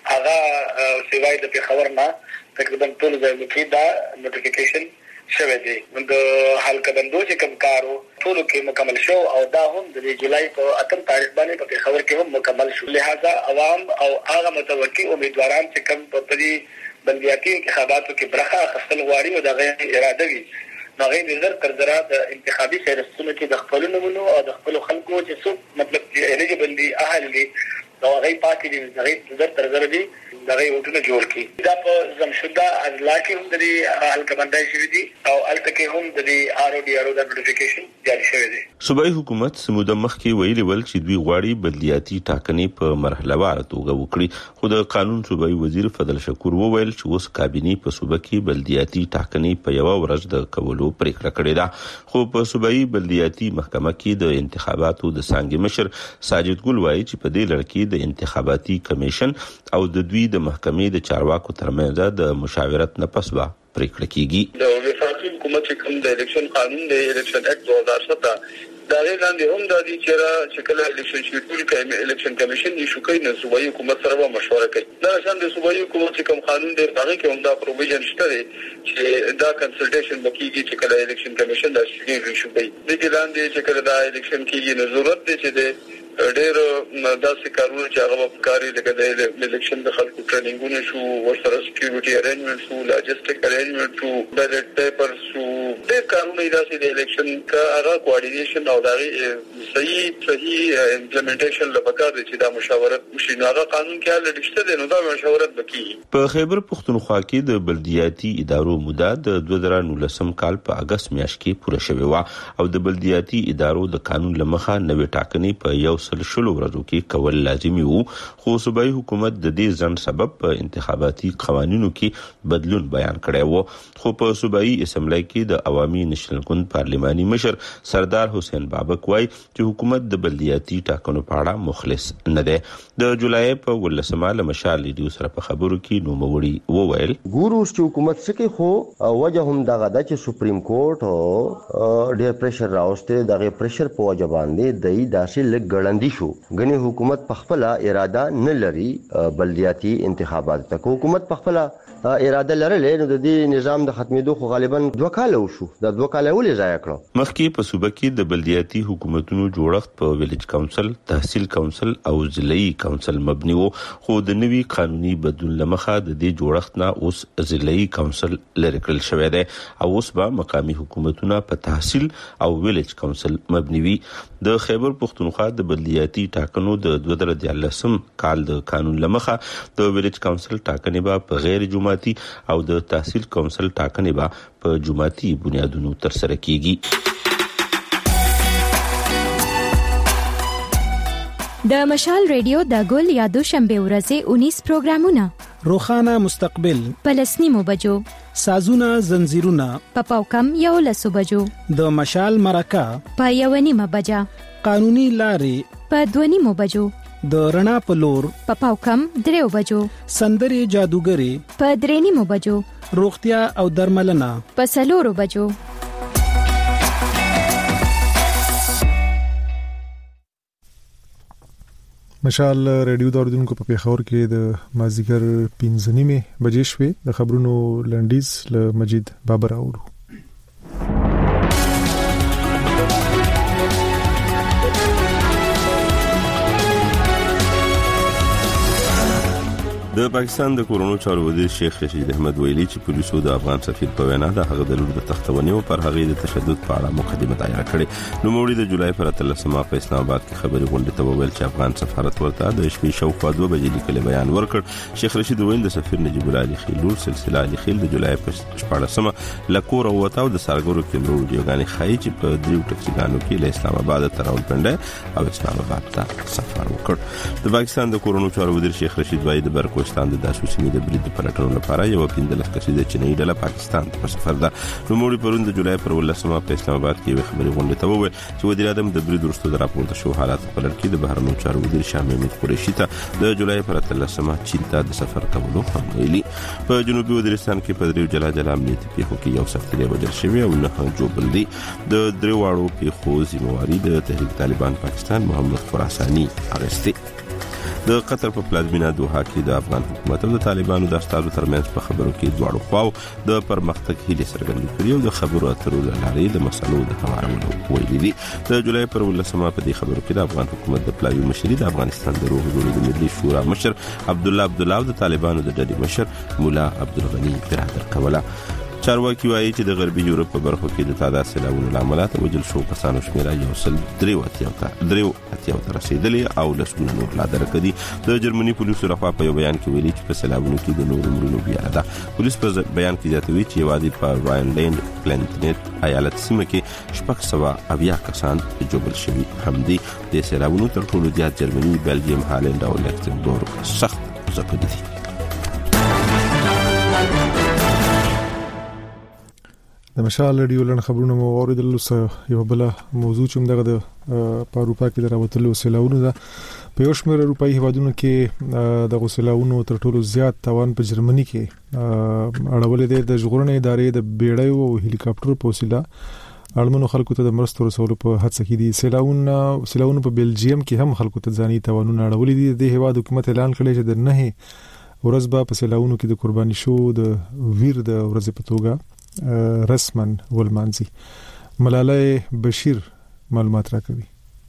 هغه سیوای د پیښور نه تقریبا ټول ځایونو کې دا نوټیفیکیشن شوه دی. د حلقه بندو چې کوم کارو ټول کې مکمل شو او دا هم د جولای په اتم تاریخ باندې په پیښور کې هم مکمل شو. لہذا عوام او هغه متوقع امیدواران چې کوم په دې بلدیاتي انتخاباتو کې برخه اخیستل غواړي او دغه اراده وي نو غیر نظر تر درا د انتخابي فهرستونو کې د خپل نمونه او د خپل خلکو چې څو مطلب الیجیبل دي اهل دي نو غي پاتې دي دغه نظر تر درا دي دغه وټونه جوړ کی. دا په زمشوده اضلاع کې هم د حلقه بندای شوی دي او الته کې هم د آر او ډي آر او د نوټیفیکیشن جاری شوی دی. صوبایي حکومت سموده مخکې ویلي ول چې دوی غواړي بلدیاتي ټاکنې په مرحله وار توګه وکړي خو د قانون صوبایي وزیر فضل شکور وویل چې اوس کابینې په صوبه کې بلدیاتي ټاکنې په یو ورځ د کولو پریکړه کړې ده. خو په صوبایي بلدیاتي محکمه کې د انتخاباتو د څنګه مشر ساجد ګل وایي چې په دې لړ کې د انتخاباتي کمیشن او د دوی د محکمې د چارواکو ترمنځ د مشاورت نه پس به پریکړه کیږي. د وفاقي حکومت کوم د الیکشن قانون د الیکشن اکټ دوه هزار سته دا لاندې هم د دې چې را چې کله الیکشن شیډول کوي الیکشن کمیشن یې شو کوي نو صوبایي حکومت سره به مشوره کوي. دا شان د صوبایي حکومت کوم قانون دی هغه کې هم دا پروویژن شته چې دا کنسلټیشن وکړي چې کله الیکشن کمیشن دا شیډول شو کوي. د دې لاندې چې کله دا الیکشن کیږي نو ضرورت دی چې د ډېر داسې کارونه چې هغه په کاري لکه د الیکشن د خلکو ټریننګونه شو ورسره سکیورټي ارینجمنټ شو لاجستیک ارینجمنټ شو بیلټ پیپر شو ډېر کارونه داسې د الیکشن کا هغه کوارډینیشن او دا صحیح صحیح امپلیمنټیشن لپاره چې دا مشاورت وشي نو هغه قانون کې حل لشته دی نو دا مشاورت وکړي. په خیبر پختونخوا کې د بلدیاتي ادارو موده د دوه زره نولسم کال په اگست میاشت کې پوره شوې و او د بلدیاتي ادارو د قانون لمخه نوې ټاکنې په یو سل شلو ورځو کې کول لازمي وو خو صوبایي حکومت د دې ځن سبب په انتخاباتي قوانینو کې بدلون بیان کړی وو. خو په صوبایي اسمبلی کې د عوامي نشنل ګوند پارلماني مشر سردار حسین بابک وایي چې حکومت د بلدیاتي ټاکنو په اړه مخلص نه دی. د جولای په ولسمه له مشال ریډیو سره په خبرو کې نوموړي وویل ګورو چې حکومت څخه خو وجه هم دغه د چې سپریم کورټ او ډېر پریشر راوسته دغه پریشر په وجه باندې د داسې لګ دی شو غني حکومت په خپل اراده نه لري بلدیاتي انتخابات ته حکومت په خپل اراده لرلې نو د دې نظام د ختمېدو خو غالبا دوه کال وشو د دوه کال ولې ځای کړو. مخکې په صوبه کې د بلدیاتي حکومتونو جوړښت په ویلیج کونسل تحصیل کونسل او ضلعي کونسل مبني وو خو د نوي قانوني بدلون لمخه د دې جوړښت نه اوس ضلعي کونسل لري کړل شوی دی او اوس به مقامي حکومتونه په تحصیل او ویلیج کونسل مبني وي. د خیبر پختونخوا د بلدیاتي ټاکنو د دوه زره دیارلسم کال د قانون لمخه د ویلیج کونسل ټاکنې به په غیر جماعتي او د تحصیل کونسل ټاکنې به په جماعتي بنیادونو تر سره کیږي. د مشال ریډیو د ګل یادو شنبه ورځې اونیس پروګرامونه روخانه مستقبل پلسنیمو بجو سازونه زنجیرونه په پاوکم یو لسو بجو د مشال مرکه په یو نیمه بجا قانوني لارې په دوه نیمو بجو د رڼا په لور په پاوکم دریو بجو سندري جادوګری په درې نیمو بجو روغتیا او درملنه په څلورو بجو. مشال ریډیو د اوردونکو په پیښور کې د مازیګر پنځه نیمه بجې شوې د خبرونو لنډیز له مجید بابر اورو. د پاکستان د کورونو چارو وزیر شیخ رشید احمد ویلي چې پولیسو د افغان سفیر په وینا د هغه د لور د تختونې او پر هغه د تشدد په اړه مقدمه دایر کړې. نو موړي د جولای پر اتلسمه په اسلام آباد کې خبري غونډه ته وویل چې افغان سفارت ورته د شپې شاوخوا دوه بجې لیکلي بیان ورکړ. شیخ رشید ویل د سفیر نجیب الله علي خیلور سلسله علي خیل د جولای په شپږمه لکور او وتاو د سارګورو کې مرو دیوګانی خای چې په دریو ټکسیګانو کې له اسلام آباد تر راولپنډه او اسلام آباد ته سفر وکړ. د پاکستان د کورونو چارو وزیر شیخ رشید وایي د برکوستان د داسو سیمې د برید پلټنو لپاره یو پندلس کسیده چینی ډله پاکستان ته سفر ده. نو موږ پرون د جولای پر ولسمه په اسلام آباد کې خبري غونډه ته وویل چې وزیر اعظم د برید ورستو د راپورته شو حالات په لړ کې د بهرنیو چارو وزیر شاه محمود قریشي ته د جولای پر اتلسمه چین ته د سفر کولو هم ویلي. په جنوبي وزیرستان کې په دریو جلا جلا امنیتي پیښو کې یو سختي وجل شوی او نه جوړل دي. د دریو واړو پیښو ذمہواری د تحریک طالبان پاکستان محمد خراسانی اغستی. د قطر په پلازمینه دوحه کې د افغان حکومت او د طالبانو د استازو ترمنځ په خبرو کې دواړو خواو د پرمختګ هیله څرګندې کړې او د خبرو اترو لارې د مسلو د هوارولو ویلي دي. د جولای پر ولسمه په دې خبرو کې د افغان حکومت د پلاوي مشري د افغانستان د روح جوړې د ملي شورا مشر عبد الله عبد الله او د طالبانو د ډلې مشر مولا عبدالغنی برادر کوله. چارواکي وایي چې د غربي یورپ په برخو کې د تعداد سیلابونو لامل وجل شو کسانو شمیره یو سل دریو اتیاو ته دریو اتیاو ته رسیدلی او لسګونه نور لا درکړي. د جرمني پولیسو لخوا په یو بیان کې ویلي چې په سیلابونو کې د نور مرونو بیا ده. پولیس په بیان کې زیاتوي چې یوازې په راینلند پلانټنیټ ایالت سیمه کې شپږ سوه اویا کسان جوړل شوي هم دي. د سیلابونو تر ټولو زیات جرمني، بلجیم، هالند او لکسمبورګ سخت ځپلي دي. د مشال رادیو لن خبرونه مو اوریدل. یو بل موضوع چې موږ د پاروپا کې دراوتلو سیلاونو ده. په یو شمېر اروپאי هیوادونو کې د غسلاونو تر ټولو زیات توان په جرمني کې اړولې ده. د ژغورنې ادارې د بیړیو او هلیکاپټر په وسیله اړمنو خلکو ته د مرستو رسولو په هڅه کې دي. سیلاونو سیلاونو په بلجیم کې هم خلکو ته ځاني توانونه اړولې دي. د هیواد حکومت اعلان کړی چې د نه ورځ به په سیلاونو کې د قرباني شو د ویر د ورځې په توګه رسمن ولمانځي. ملاله بشیر معلومات راکوي.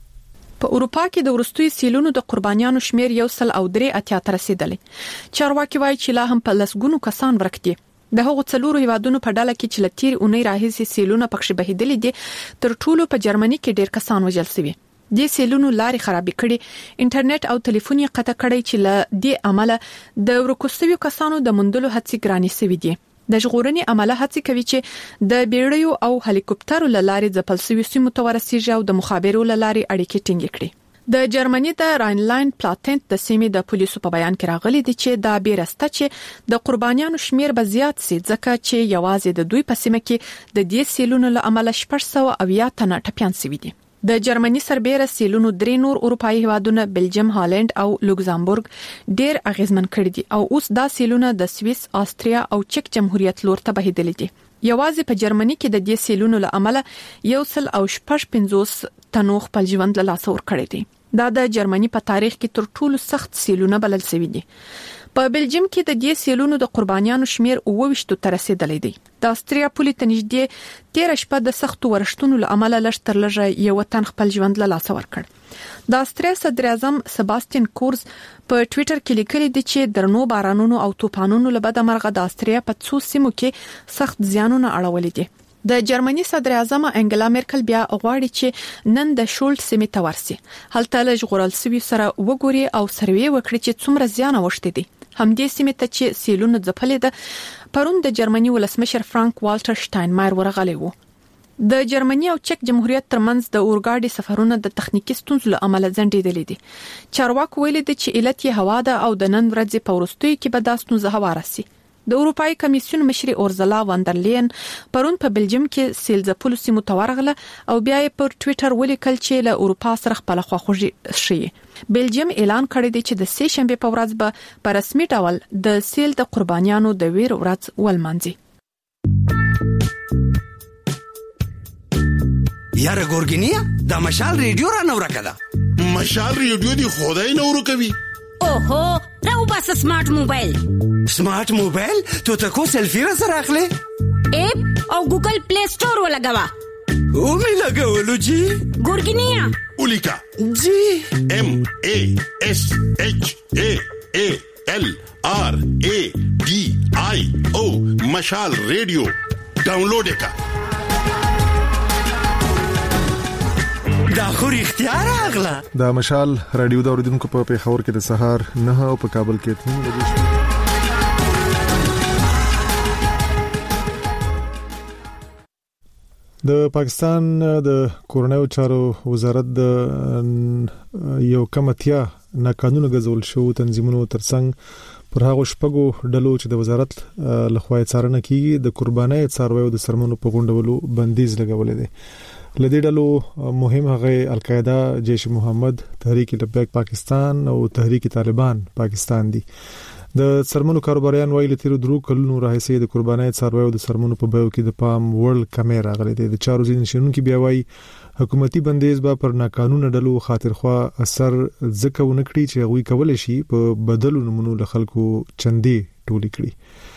په اروپا کې د ورستوي سیلونو د قربانیانو شمیر یو سل او درې اتیا ته رسیدلې. چارواکي وایي چې لا هم په لسګونو کسان ورک دي. د هغو څلورو هیوادونو په ډله کې چې لتیر اونۍ راهیسې سیلونه پکښ بهیدلې دي تر ټولو په جرمني کې ډیر کسان وژل شوي. د سیلونو لارې خرابې کړي، انټرنیټ او ټلیفون یې قطع کړی چې له دې عمله د ورکوستوي کسانو د مندلو هڅې ګرانې شوي دي. د ژغورنې عمله هڅې کوي چې د بیړیو او هلیکوپټرو لارې ځپل شوي سیمو ته ورسیږي او د مخابرو لارې اړیکې ټینګ کړي. د جرمني د راینلند پلاتنټ د سیمې د پولیسو په بیان کې راغلي دي چې دا بیرسته چې د قربانیانو شمیر به زیات سي ځکه چې یوازې د دوی په سیمه کې د دې سیلونو له عمله شپږ سوه اویا تنه ټپيان شوي دي. د جرمني سربېره سیلونو درې نور اروپאי هیوادونه بلجیم، هالند او لوکزامبورګ ډېر اغیزمن کړي دي او اوس دا سیلونه د سویس، آستریا او چک جمهوریت لور ته بهیدل دي. یوازې په جرمني کې د دې سیلونو له عمله یو سل او شپږ پنځوس تنو خپل ژوند له لاسه ورکړي دي. دا د جرمني په تاریخ کې تر ټولو سخت سیلونه بلل شوي دي. په بلجیم کې د دې سیلونو د قربانیانو شمیر اوه ویشت ته رسیدلی دی. د استریا پولي ته نږدې تیر شپه د سختو ورښتونو له امله لږ تر لږه یو تن خپل ژوند له لاسه ورکړ. د استریا صدر اعظم سباستین کورز په ټوئیټر کې لیکلي دي چې درنو بارانونو او طوفانونو له بده مرغه د استریا په څو سیمو کې سخت زیانونه اړولي دي. د جرمني صدر اعظم انګلا مرکل بیا غواړي چې نن د شولټ سیمې ته ورسي. هلته له ژغورل سوي سره وګوري او سروې وکړي چې څومره زیان اوښتي دي. همدې سیمې ته چې سیلونه ځپلې ده پرون د جرمني ولسمشر فرانک والټر شټاینمایر ورغلی وو. د جرمني او چک جمهوریت ترمنځ د اورګاډي سفرونه د تخنیکی ستونزو له امله ځنډېدلې دي. چارواکو ویلي دي چې علت یې هوا ده او د نن ورځې په وروستیو کې به دا ستونزه هواره شي. د اروپאי کمیسیون مشر اورزلا واندرلین پرون په بلجیم کې سیل ځپلو سیمو ته ورغله او بیا یې پر ټوئیټر ولیکل چې له اروپا سره خپل خواخوږي شي. بلجیم اعلان کړی دی چې د سه شنبه په ورځ به په رسمي ډول د سیل د قربانیانو د ویر ورځ ولمانځي. یاره ګورګینیا د مشال ریډیو را نو راکړه. مشال ریډیو دی خدای نو ورکوي. اوهو راو بس سمارټ موبایل. سمارټ موبایل تو تکو سلفی را سره اخلي اپ او ګوګل پلی سٹور ولګوا. او می لګولو جی ګورګینیا اولیکا جی ام ا اس اچ ا ا L R A D I O Mashaal radio download का دا خو اختیار اغلا دا مشال رادیو دا اوریدونکو په پیښور کې د سهار نه او په کابل کې تین بجې د پاکستان د کورنیو چارو وزارت د یو کمیټه نه قانون غزول شو تنظیمونو ترڅنګ پر هغه شپږو ډلو چې د وزارت لخوا څارنه کوي د قربانۍ څارویو د سرمنو په غونډولو بندیز لګولې ده. لدې ډلو مهم هغه القاعده، جیش محمد، تحریک لبیک پاکستان او تحریک طالبان پاکستان دي. د سرمنو کاروباریان ویل تیر درو کلونو راهیسې د قربانۍ څارویو د سرمنو په بیو کې د پام ورلد کیمرا غلې د چارو ځین شنونکو بیا وایي حکومتي بندیز به پر ناقانونه ډلو خاطرخوا اثر ځکه ونکړي چې هغوی کولای شي په بدلو نمونو له خلکو چندې ټولې کړي.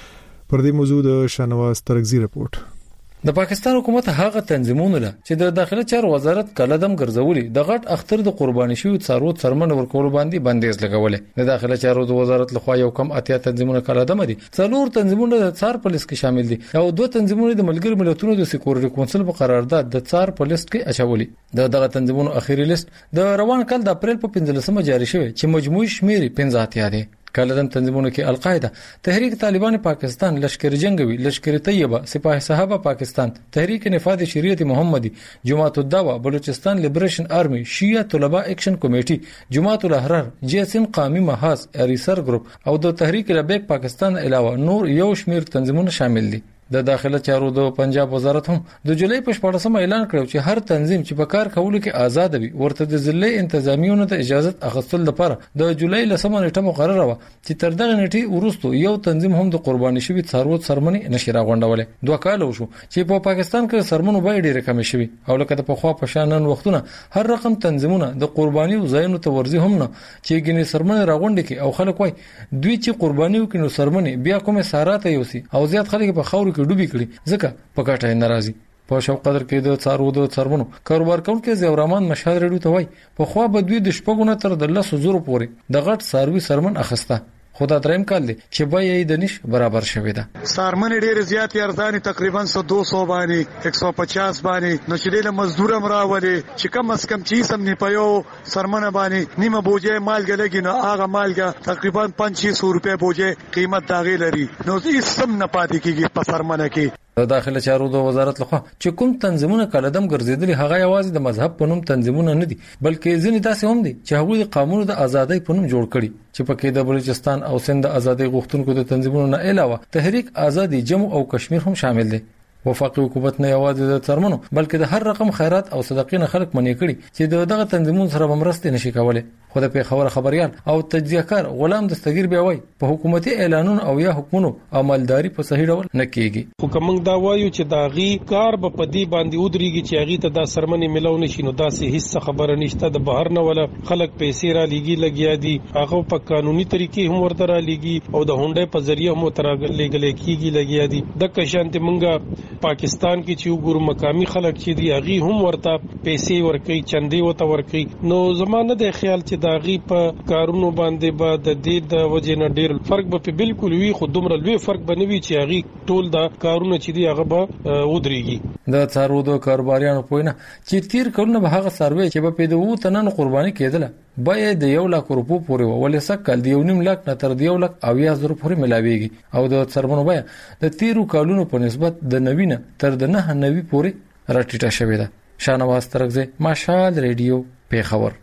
پر دې موضوع د شانواز ترغزي رپورت. د پاکستان حکومت هغه تنظیمونه له چې د داخله چارو وزارت کلدم ګرځولي د غټ اختر د قرباني شوی څاروو څرمن ورکول باندې بندیز لګولې. د داخله چارو د وزارت لخوا یو کم اتیا تنظیمونه کلدم دي، څلور تنظیمونه د څار پولیس کې شامل دي او دوه تنظیمونه د ملګرو ملتونو د سکیورټي کونسل په قرارداد د څار پولیس کې اچولي. د دغه تنظیمونو اخیری لیست د روان کال د اپریل په پنځلسمه جاری شوی چې مجموعي شمیر پنځه اتیا دي. کلدم تنظیمونو کې القاعده، تحریک طالبان پاکستان، لشکر جنگوي، لشکر طیبه، سپاه صحابه پاکستان، تحریک نفاذ شریعت محمدي، جماعت الدعوه، بلوچستان لیبریشن آرمی، شیعه طلبه اکشن کمیټي، جماعت الاحرار، جیسن قومي محاذ، ریسر ګروپ او د تحریک لبیک پاکستان علاوه نور یو شمیر تنظیمونه شامل دي. د داخله چارو د پنجاب وزارت هم د جولای په شپږمه اعلان کړو چې هر تنظیم چې په کار کولو کې آزاد وي ورته د ضلع انتظامیونو ته اجازه اخیستل لپاره د جولای لسمه نیټه مقرره و چې تر دغه نیټې وروسته یو تنظیم هم د قرباني شوی څاروو سرمنې نشي راغونډولې. دوه کال وشو چې په پاکستان کې سرمنو بای ډېر کم شوی او لکه د پخوا په شانن وختونه هر رقم تنظیمونه د قرباني زاینو ته ورزي هم نه چې ګنې سرمنې راغونډي کې او خلک وای دوی چې قرباني وکړي سرمنې بیا کومه ساراته یوسي او زیات خلک په خاور ډوبي کړي ځکه په کټه ناراضي. په شو قدر کې د څارو د څرمنو کاروبار کوونکي زیور رحمان مشهد رډو ته وای په خوا بدوی د شپګونه تر د لس زره پورې د غټ سروي سرمن اخسته خدا دریم کال دی چې به یې د نش برابر شوی ده. سرمن ډېر زیات ارزاني تقریبا دو سو باندې یک سو پچاس باندې نو چې له مزدور امراولي چې کم اس کم چی سم نه پيو سرمن باندې نیمه بوجه مالګه لګي نو هغه مالګه تقریبا پانچ سو روپے بوجه قیمت داغه لري نو هیڅ سم نه پاتې کیږي په سرمنه کې. د داخله چارو د وزارت لخوا چې کوم تنظیمونه کلدم ګرځیدلي هغه یوازې د مذهب په نوم تنظیمونه نه دي بلکې ځینې داسې هم دي چې هغه د قانون د ازادۍ په نوم جوړ کړي چې پکې د بلوچستان او سند ازادۍ غوښتونکو د تنظیمونو نه علاوه تحریک آزادی جمع او کشمیر هم شامل دي. وفاقي حکومت نه یوازې د څرمنو بلکې د هر رقم خیرات او صدقې نه خلک منې کړي چې دغه تنظیمونو سره مرسته نشي کولای. خو د پیښور خبريال او تجزیهکار غلام دستگیر بیا وای په حکومتي اعلانونو او یا حکمونو عملداري په صحیح ډول نه کیږي. حکومت دا وایو چې دا غي کار به پدی باندې ودرېږي چې هغه ته د سرمنې ملو نشي نو دا سه هیڅ خبره نشته د بهر نه ولا خلک پیسې را لګي لګیا دي هغه په قانوني طریقې هم ورته را لګي او د هونډه په ذریعہ هم تر لګل کیږي لګیا دي. د کشانت منګه پاکستان کې چې وګورو مقامی خلک چې دی هغه هم ورته پیسې ورکي چندې وته ورکي نو زمانه د خیال چې دا غي په کارونو باندې به د دې د وجه نه ډیر فرق به بالکل وي خو دومره لوی فرق بنوي چې هغه ټول دا کارونه چې دی هغه به ودرېږي. د څارو د کاروباریانو پوینه چې تیر کلونه به هغه سروي چې په پیدو تنن قرباني کېدله باید د یو لک روپو پورې ولې سکل د یو نیم لک نه تر د یو لک او یا زره پورې ملاويږي او د سرمنو بیا د تیرو کالونو په نسبت د نوینه تر د نه نوي پورې راټیټه شوې ده. شانواز ترغزه مشال ریډیو پیښور.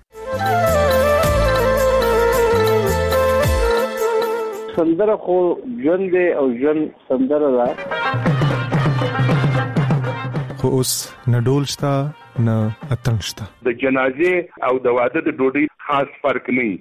سندره خو ژوند او ژوند سندره ده خو اوس نه ډول شته نه اتڼ شته. د جنازې او د واده د ډوډۍ خاص فرق نه وي.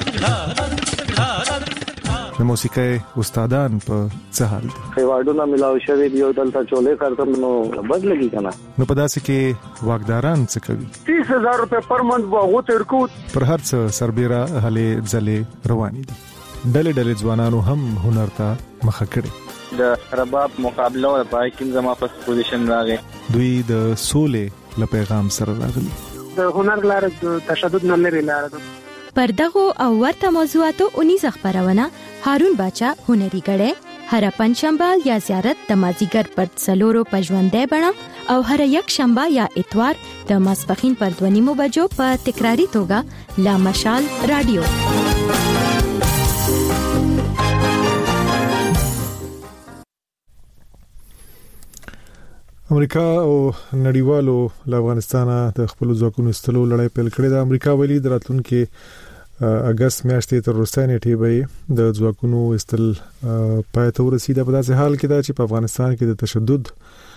د موسیقۍ استادان په څه حال دي؟ خیواډونه ملاو شوی دی او دلته چولې کارتم نو بدلږي کنه. نو په داسې کې واګداران څه کوي؟ تیس هزار روپے پر منث واغو تر کو پر هر څه سربېره هلې ځلې روانې دي. ډلې ډلې ځوانانو هم هنر ته مخه کړي. د رباب مقابله او پای کې زما په پوزیشن راغی. دوی د سولې له پیغام سره راغلي. د هنر لاره د تشدد نه لري لاره. پر دغه او ورته موضوعاتو اونیزه خبرونه هارون باچا هنري غړې هر پنځشنبه یا زیارت د مازیګر پر څلورو پښوندې بڼه او هر یک شنبه یا اتوار د ماسپخین پر دوه نیمو بجو په تکراری توګه لا مشال رادیو. امریکا او نړیوالو له افغانستان د خپل ځواکونو استلو لړۍ پیل کړې ده. امریکا ویلي د راتلونکو اگست میاشتې تر وروستۍ نیټې به د ځواکونو استل پای ته ورسیده. په داسې حال کې ده چې په افغانستان کې د تشدد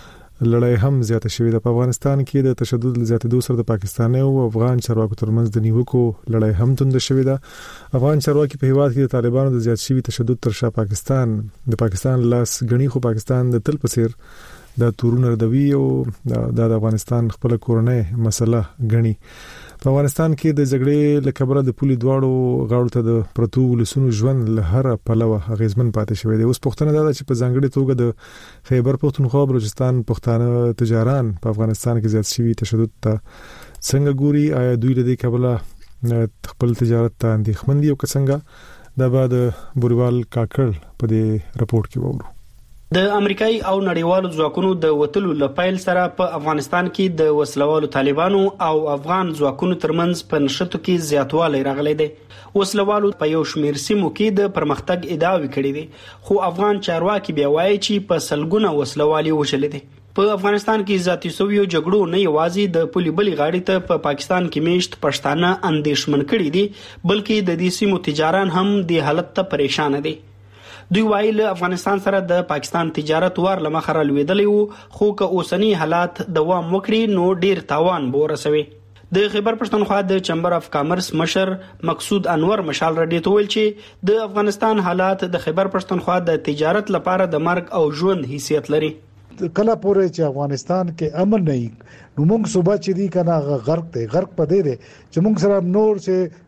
لړۍ هم زیاته شوې ده. په افغانستان کې د تشدد زیاتېدو سره د پاکستاني او افغان چارواکو ترمنځ د نیوکو لړۍ هم توند شوې ده. افغان چارواکي په هیواد کې د طالبانو د زیات شوي تشدد تر شا پاکستان د پاکستان لاس غني، خو پاکستان د تل په څیر د تورونه ردوي او د افغانستان خپل کورنۍ مسله غني. په افغانستان کې د جګړې لکبره د پولي دواړو غاړو ته د پرتو ولسونو ژوند له هر پلوه غیزمن پاتې شوی دی. اوس پښتنه دا چې په ځانګړي توګه د خیبر پښتونخوا بلوچستان پښتانه تجاران په افغانستان کې زیات شوي تشدد ته څنګه ګوري؟ آیا دوی له دې کبله خپل تجارت ته اندېښمن دي او څنګه؟ دا بعد بوریوال کاکړ په دې راپورټ کې وورو. د امریکایي او نړیوالو ځواکونو د وټلو لپایل سره په افغانستان کې د وسلوالو طالبانو او افغان ځواکونو ترمنځ په نشټو کې زیاتوالی راغلی دی. وسلوالو په یو شمېر سیمو کې د پرمختګ ادعاوې کړې دي، خو افغان چارواکي بیا وایي چې په سلګونه وسلوالي وشلې دي. په افغانستان کې ذاتي سویو جګړو نه یوازې د پولي بلې غاړې ته په پاکستان کې میشت پښتانه اندېښمن کړي دي، بلکې د دې سیمو تجاران هم د حالت ته پریشان دي. دوی وایي له افغانستان سره د پاکستان تجارت ور لمخه رالوېدلی وو، خو که اوسنی حالات دوام وکړي نو ډیر تاوان به ورسوي. د خیبر پښتونخوا د چمبر اف کامرس مشر مقصود انور مشال رډي ته ویل چې د افغانستان حالات د خیبر پښتونخوا د تجارت لپاره د مرګ او ژوند حیثیت لري. کله پورې چې افغانستان کې امن نه وي نو موږ صوبه چې دی کنه غرق دی غرق پدې دی چې موږ سره نور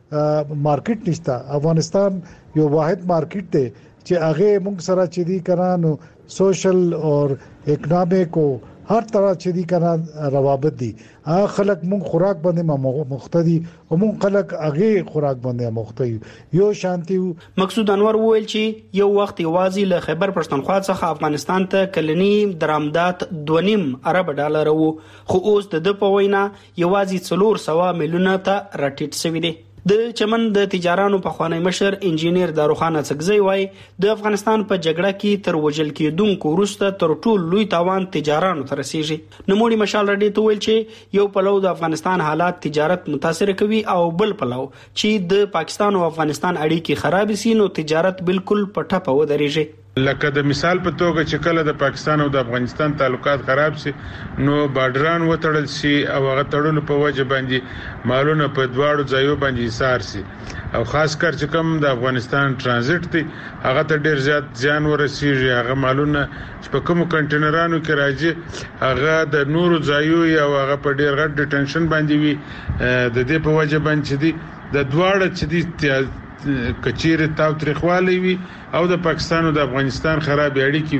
چې مارکیټ نشته. افغانستان یو واحد مارکیټ دی چې هغه موږ سره چې دی کرانو سوشل او اکونومیک او هر طرح چې دی کران روابط دي. هغه خلک موږ خوراک باندې مختدي او موږ خلک هغه خوراک باندې مختدي یو شانتي. مقصود انور وویل چې یو وخت یوازې له خیبر پښتونخوا څخه افغانستان ته کلنی درآمدات دوه نیم ارب ډالر وو، خو اوس د د په وینا یوازې څلور سوه میلیونه ته راټیټ شوی دی. د چمن د تجارانو په خوانی مشر انجینیر داروخان اڅکزی وای د افغانستان په جګړه کې تر وجل کېدونکو وروسته تر ټولو لوی تاوان تجارانو ته رسیږي. نموړي مشال رډي ته ویل چې یو پلو د افغانستان حالات تجارت متاثر کوي او بل پلو چې د پاکستان او افغانستان اړیکې خراب شي نو تجارت بالکل په ټپه ودرېږي. لکه د مثال په توګه چې کله د پاکستان او د افغانستان تعلقات خراب شي نو بارډران وټړل شي او هغه تړلو په وجه باندې مالونه په دواړو ځایو باندې ایثار شي او خاص کر چې کوم د افغانستان ترانزیت دی هغه ته ډیر زیات ځان ورسیږي. هغه مالونه چې په کوم کنټینرانو کې راځي هغه د نورو ځایو او هغه په ډیر غټ ډیټنشن باندې وي. د دې په وجه باندې دی د دواړو چې دی کچېره تاو تاریخوالي وي او د پاکستان او د افغانستان خراب اړیکې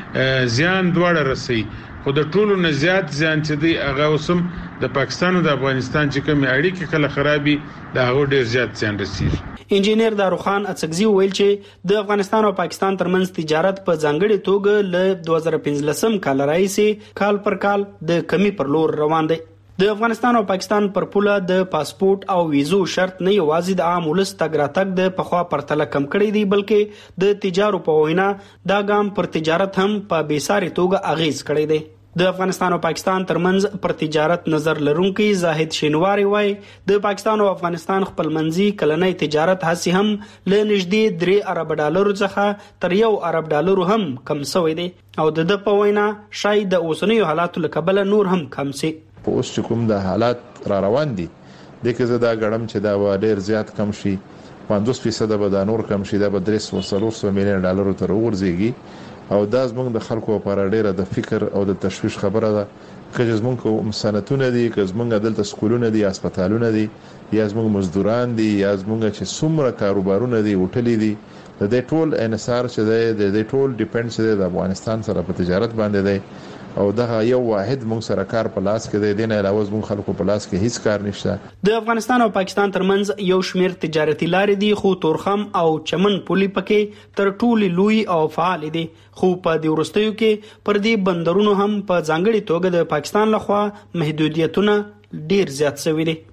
وي زیان دواړه رسي. خو د ټولو نه زیات زیان چې دی هغه اوسم د پاکستان او د افغانستان چې کوم اړیکې کله خرابي دا هغه ډیر زیات زیان رسي. انجینیر داروخان اڅکزی ویل چې د افغانستان او پاکستان ترمنځ تجارت په ځانګړي توګه له دوه زره پنځلسم کال راځي کال پر کال د کمی پر لور روان دی. د افغانستان او پاکستان پر پوله د پاسپورت او ویزو شرط نه یوازې د عام ولس تګ راتګ د پخوا پرتله کم کړی دی بلکې د تجارو په وینا دا ګام پر تجارت هم په بیساري توګه اغیز کړی دی. د افغانستان او پاکستان ترمنځ پر تجارت نظر لرونکي زاهد شینواری وای د پاکستان او افغانستان خپلمنځي کلنۍ تجارت هڅې هم له نږدې درې ارب ډالرو څخه تر یو ارب ډالرو هم کم شوی دی او د د په وینا شاید د اوسنیو حالاتو له کبله نور هم کم شي. په اوس چې کوم د حالات را روان دي د کزه دا غړم چې دا و ډیر زیات کم شي پنځوس فیصد به دا نور کم شي دا به درې سوه میلیون ډالر تر ورځيږي او دا زموږ د خلکو لپاره ډیره د فکر او د تشویش خبره ده. که زموږ مسانتونه دي که زموږ دلته سکولونه دي هسپتالونه دي یا زموږ مزدوران دي یا زموږ چې څومره کاروبارونه دي وټلې دي د دې ټول انحصار چې د دې ټول ډیپند چې د افغانستان سره په تجارت باندې دی او دغه یو واحد موږ سره کار په لاس کې دی دین علاوه موږ خلکو په لاس کې هیڅ کار نشته. د افغانستان او پاکستان ترمنځ یو شمېر تجارتي لارې دي خو تورخم او چمن پولي پکې تر ټولو لوی او فعال دي خو په دې ورستیو کې پر دې بندرونو هم په ځانګړي توګه د پاکستان لخوا محدودیتونه ډیر زیات شوي دي.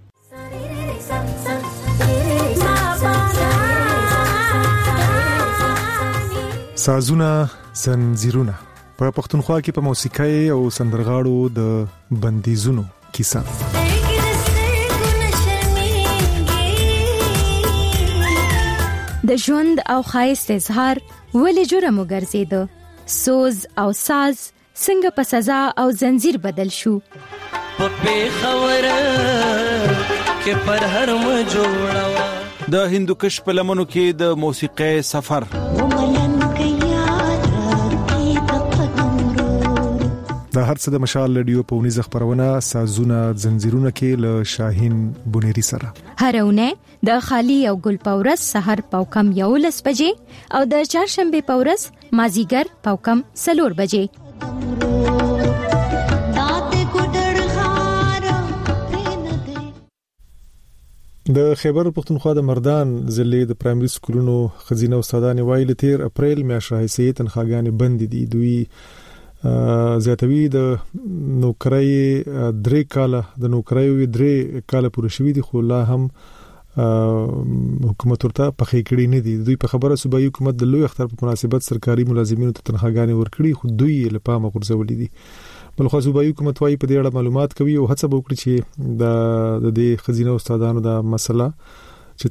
سازونه زنجیرونه په پښتونخوا کې په موسیقۍ او سندرغاړو د بندیزونو کیسه. د ژوند او ښایست اظهار ولې جرم وګرځیده، سوز او ساز څنګه په سزا او زنجیر بدل شو. په خبره کې پر هر م جوړوا د هندوکش په لمنو کې د موسیقۍ سفر. د هر څه د مشال رادیو په ونیزه خبرونه سازونه زنجیرونه کې له شاهین بونيري سره هرونه د خالی او ګل پورس سحر پاوکم یولس بجې او د چهارشنبه پورس مازیګر پاوکم سلور بجې. د خیبر پختونخوا د مردان ضلع د پرایمري سکولونو خزینه استادان وایي تیر اپریل میاشتې راهیسې تنخواګانې بند دي. دوی زیاتوي د نوکرۍ درې کاله د نوکرۍ درې کاله پوره شوي دي خو لا هم حکومت ورته پخې کړي نه دي. دوی په خبره صوبایي حکومت د لوی اختر په مناسبت سرکاري ملازمینو ته تنخواګانې ورکړي خو دوی له پامه غورځولې دي. بلخو صوبایي حکومت وايي په دې اړه معلومات کوي او هڅه وکړي چې د دې خزینه استادانو د مسله چې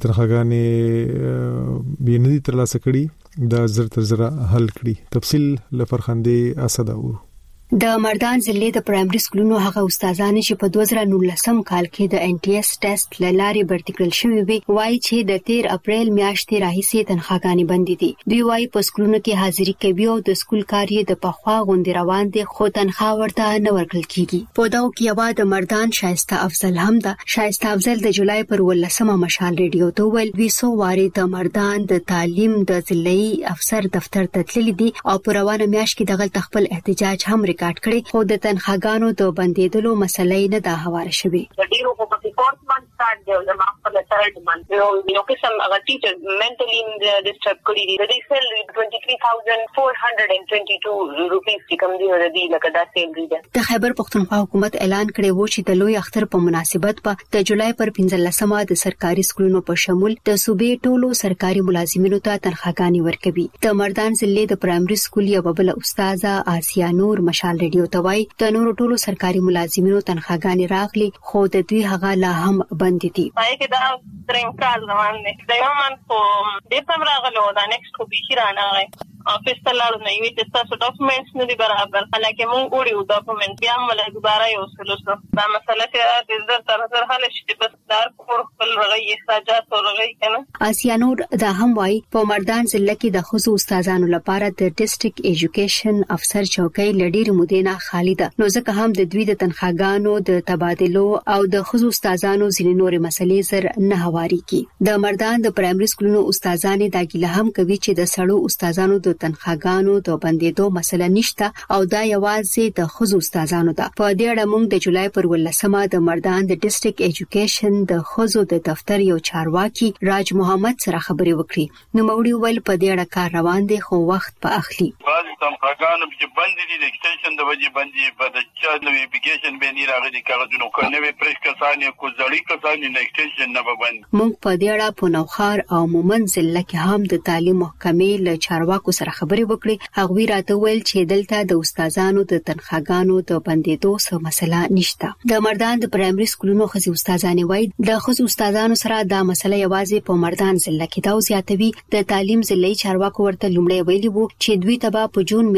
تنخواګانې به نه دي ترلاسه کړي د زر تر زر حل کړي. تفصیل لفرخندې اسداو. د مردان ضلع د پرایمري سکولونو هغه استادان چې په دوه زره نولسم کال کې د ان ټي اس ټیسټ لاري برتي کړل شوی وي وایي چې د تیر اپریل میاشتې راهیسې تنخواګانې بند دي. دوی وایي په سکولونو کې حاضری کوي او د سکول کاري د پخوا غونډې روان دي خو تنخوا ورته نه ورکړل کیږي. په داو کې یو د مردان شایسته افضل هم ده. شایسته افضل د جولای پر ولسمه مشال ریډیو ته ویل ویسو واري د مردان د تعلیم د ضلعي افسر دفتر ته تللی دي او په روانه میاشت کې دغه تخپل احتجاج هم ریکارډ کړي خو د تنخواګانو د بندیدلو مسلې نه دا هواره شوې. د ډیرو په فورث منث سټارټ دی او ما په ثرد منث نو یو قسم هغه ټیچر منټلی ډیسټرب کړي دي. د دې سیلري twenty-three thousand four hundred twenty-two روپیس چې کوم دی ورته لکه دا سیلري ده. د خیبر پختونخوا حکومت اعلان کړی و چې د لوی اختر په مناسبت په د جولای پر پنځلسمه د سرکاري سکولونو په شمول د صوبې ټولو سرکاري ملازمینو ته تنخواګانې ورکوي. د مردان ضلع د پرایمري سکول یو بل استاذه آسیا نور مشال ریډیو ته وایي د نورو ټولو سرکاري ملازمینو تنخواګانې راغلي خو د دوی هغه لا هم بند دي. پای کې دا دریم کال روان دي. دا یو من خو د تم راغلو دا نیکسټ خو به شرانه افیس ته لاړو نه وي چې تاسو ډاکومېنټس نه دي برابر حالکه مونږ وړو ډاکومېنټ بیا موږ دوباره یو سلوسو دا مسله چې د زر تر زر حل شي بس دار کور خپل رغي اخراجات او رغي کنه. آسیانور دا هم وایي په مردان ضلع کې د خصوصي استادانو لپاره د ډیسټریکټ ایجوکیشن افسر چوکۍ لډیر مدینه خالی ده نو ځکه هم د دوی د تنخواګانو د تبادلو او د خصوصي استادانو ځینې نور مسلې زر نه هواري کی. د مردان د پرایمري سکولونو استادانو دا ګیله هم کوي چې د سړو استادانو د تنخواګانو د بندیدو مسله نشته او دا یوازې د خصوصي استادانو ده. په دې اړه موږ د جولای پر ولسمه د مردان د ډیسټریکټ ایجوکیشن د خصوصي د دفتر یو چارواکي راج محمد سره خبرې وکړې. نو موږ ول په دې اړه کار روان دي خو وخت په اخلي. بعض تنخواګانو چې بند دي د ایکستنشن د وجې باندې په د چا نو اپلیکیشن باندې راغلي کاغذونو کو نوې پریس کسانې کو ځړی کسانې نه ایکستنشن نه بند. موږ په دې اړه په نوخار او مومن ضلع کې هم د تعلیم محکمې له چارواکو سره خبرې وکړې. هغوی راته ویل چې دلته د استادانو د تنخواګانو د بندیدو څه مسله نشته. د مردان د پرایمري سکولونو خزي استادانې وایي د خزي استادانو سره دا مسله یوازې په مردان ضلع کې دا زیاتوي. د تعلیم ضلعي چارواکو ورته لومړی ویلي وو چې دوی تبا په جون میاشت کې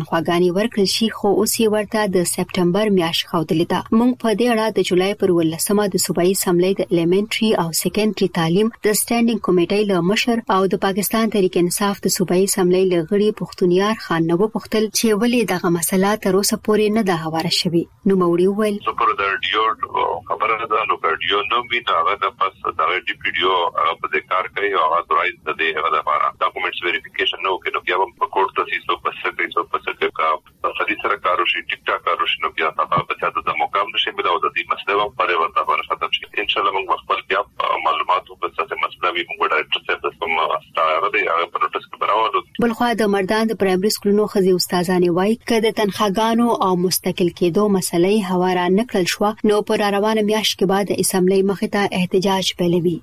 تنخواګانی ورکړل شي خو اوس یې ورته د سپټمبر میاشت خوندلې ده. موږ په دې اړه د جولای پر ولسمه د صوبایي اسمبلی د الیمنټري او سیکنډري تعلیم د سټانډینګ کمیټې له مشر او د پاکستان تحریک انصاف د صوبایي اسمبلی له غړي پښتونیار خان نو پختل چې ولې دغه مسله تر اوسه پورې نه ده هواره شوې. نو موري وویل سپر د ډیو خبره ده نو ډیو نو می دا د پس دا ډی پی ډیو په دې کار کوي او هغه درایز د دې هغه لپاره ډاکومېنټس ویریفیکیشن نو کې نو بیا په کوټ ته سیسو په سکه سو په سکه کا په دې سره کارو شي ټیک ټاک کارو شي نو بیا تاسو په چاته د مقام نشي بل او د دې مسله په اړه ورته باندې ختم شي ان شاء الله موږ خپل بیا معلومات په څه مسله وي موږ ډایرکټر صاحب د کوم ستاره دی هغه په نوټس کې براوړو. بلخوا د مردان د پرایمري سکولونو خزي استادانې وایي کله د تنخواګانو او مستقل کېدو مسلې هواره نکړل شو نو پر روانه میاشت کې بعد اسمبلی مخې ته احتجاج پیلوي.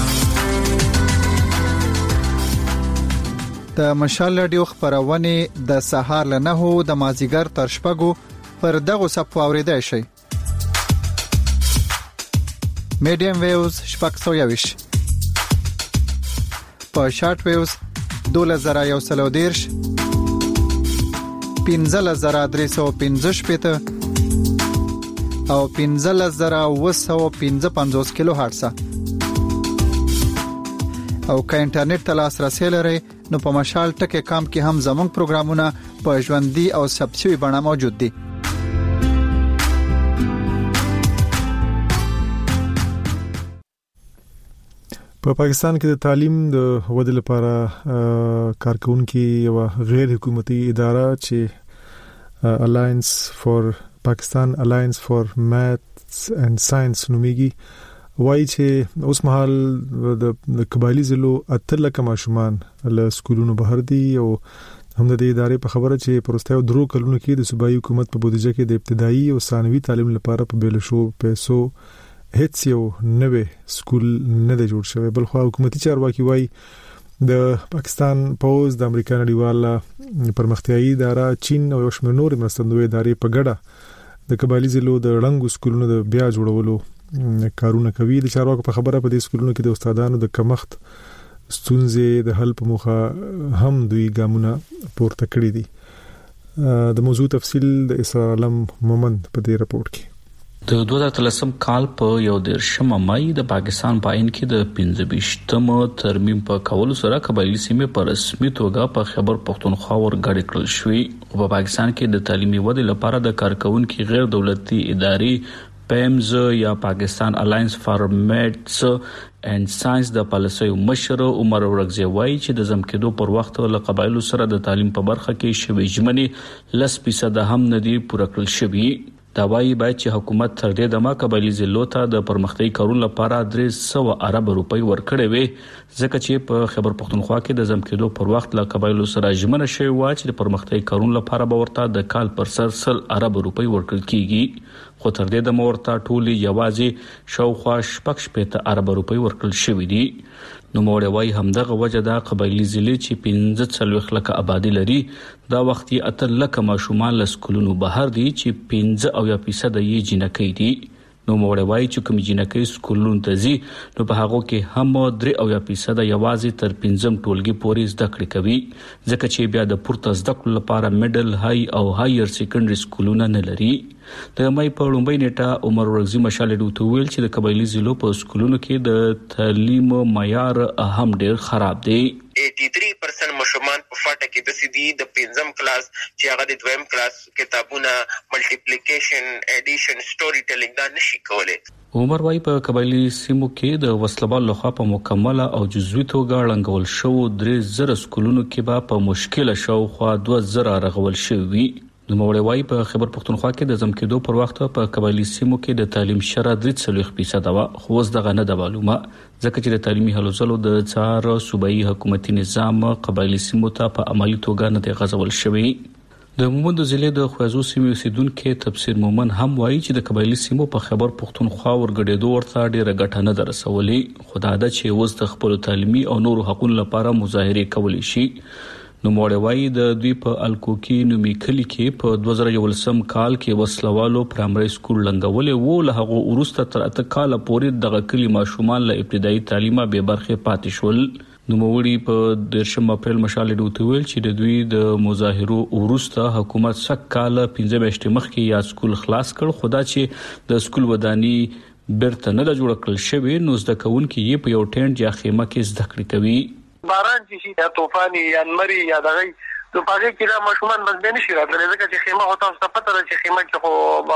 د مشال رادیو خبرونه د سهار له نهو د مازیګر تر شپږو پر دغه صفو اوریدای شي. میډیم ویوز شپږ سوه یوش په شارټ ویوز دوله زره یو سلو دیرش پنځله زره درې سوه پنځه شپېته او پنځله زره اوه سوه پنځه پنځوس کیلو هرتز او که انټرنیټ ته لاسرسی لرئ نو په مشال ټکی کام کې هم زموږ پروګرامونه په ژوندۍ او ثبت شوي بڼه موجود دي. په پاکستان کې د تعلیم د ودې لپاره کارکونکو یو غیر حکومتي اداره چې الاینس فور پاکستان الاینس فور میثس اینڈ ساينس نوميږي وایي چې اوس مهال د قبایلی ضلعو اتل کما شومان له سکولونو بهر دي او هم د دې ادارې په خبره چې پرستایو درو کلونو کې د صوبایي حکومت په بودیجه کې د ابتدایي او ثانوي تعلیم لپاره په بیل شو پیسو هیڅ یو نوې سکول نه دی جوړ شوی. بل خو حکومتي چارواکي وایي د پاکستان پوز د امریکا نړیواله پرمختیایي اداره چین او یو شمېر نور مرستندوی ادارې په ګډه د قبایلی ضلعو د ړنګو سکولونو د بیا جوړولو کارونه کوي. د چارواکو په خبره په دې سکولونو کې د استادانو د کمښت ستونزې د حل په موخه هم دوی ګامونه پورته کړی دي. د موضوع تفصیل د اسرار علم مومند په دې راپور کې. د دوه هزار اتلسم کال په یو دیرشم مای د پاکستان په آئین کې د پنځه ویشتم ترمیم په کولو سره قبایلی سیمې په رسمي توګه په خیبر پختونخوا ورګړې کړل شوې او په پاکستان کې د تعلیمي ودې لپاره د کارکونکو غیر دولتي ادارې پیمز یا پاکستان الاینس فار میثس اینڈ ساينس د پالیسیو مشر عمر ورغزی وایي چې د زم کېدو پر وخت له قبایلو سره د تعلیم په برخه کې شوي ژمنې لس فیصد هم ندي پوره کړل شوي. دا وایي باید چې حکومت تر دې دمه قبایلی ضلعو ته د پرمختګ کارونو لپاره درې سوه ارب روپۍ ورکړې وي ځکه چې په خیبر پختونخوا کې د زم کېدو پر وخت له قبایلو سره ژمنه شوې وه چې د پرمختګ کارونو لپاره به ورته د کال پر سر سل ارب روپۍ ورکړل کیږي خو تر دې دمه ورته ټولې یوازې شاوخوا شپږ شپېته ارب روپۍ ورکړل شوې دي. نو موړ وای همدغه وجه دا قبایلی ضلع چې پنځه څلوېښت لکه آبادی لري دا وخت یې اته لکه ماشومان له سکولونو بهر دي چې پنځه اویا فیصد یې جنکۍ دي. نو موړ وای چې کوم جنکۍ سکولونو ته ځي نو په هغه کې هم درې اویا فیصد یوازې تر پنځم ټولګي پورې زده کړې کوي ځکه چې بیا د پورته زده کړو لپاره میډل های او هایر سیکنډري سکولونه نه لري. د مې په لومړۍ نیټه عمر ورغزی مشال ډوته ویل چې د قبایلی ضلعو په سکولونو کې د تعلیم معیار هم ډیر خراب دی. اسی پرسنټ مشومان په فاټه کې د سیدي د پنځم کلاس چې هغه د دویم کلاس کتابونه ملټیپلیکیشن اډیشن سټوري ټیلینګ دا نشي کولای. عمر وايي په قبایلی سیمو کې د وسلوال لخوا په مکمله او جزوي توګه لنګول شو درې زره سکولونو کې به په مشکله شو خو دوه زره رغول شوی. نو موړ وای په خیبر پختونخوا کې د زم کېدو پر وخت په قبایلی سیمو کې د تعلیم شره درې څلوېښت فیصد وا خو اوس دغه نه د معلومه ځکه چې د تعلیمي هلو ځلو د څار صوبایي حکومتي نظام قبایلی سیمو ته په عملی توګه نه دی غځول شوی. د مومند ضلع د خوازو سیمې اوسیدونکو تفسیر مومن هم وایي چې د قبایلی سیمو په خیبر پختونخوا ورګډېدو ورته ډیره ګټه نه درسولې خو دا د چې اوس د خپل تعلیمي او نورو حقوقو لپاره مظاهره کولی شي. نو موړ وای د دوی په الکوکی نومي کلی کې په دوه زره یولسم کال کې وسلوالو پرایمري سکول لنګولې وو له هغه وروسته تر اته کال پورې دغه کلی ماشومان له ابتدایي تعلیمه به برخه پاتې شول. نوموړي په دیرشم اپریل مشال ډوته ویل چې د دوی د مظاهرو وروسته حکومت سک کال پنځه میاشتې مخکې یا سکول خلاص کړ، خدا چې د سکول ودانی بیرته نه د جوړ کړل شوی نو زده کوونکي یې په یو ټینټ یا خیمه کې زده کړې کوي. باران چې یا طوفان یا نمري یا دغه نو پاره کې دا ماشومان بس به نشي راتللی ځکه چې خیمه هوته څه پته ده چې خیمه کې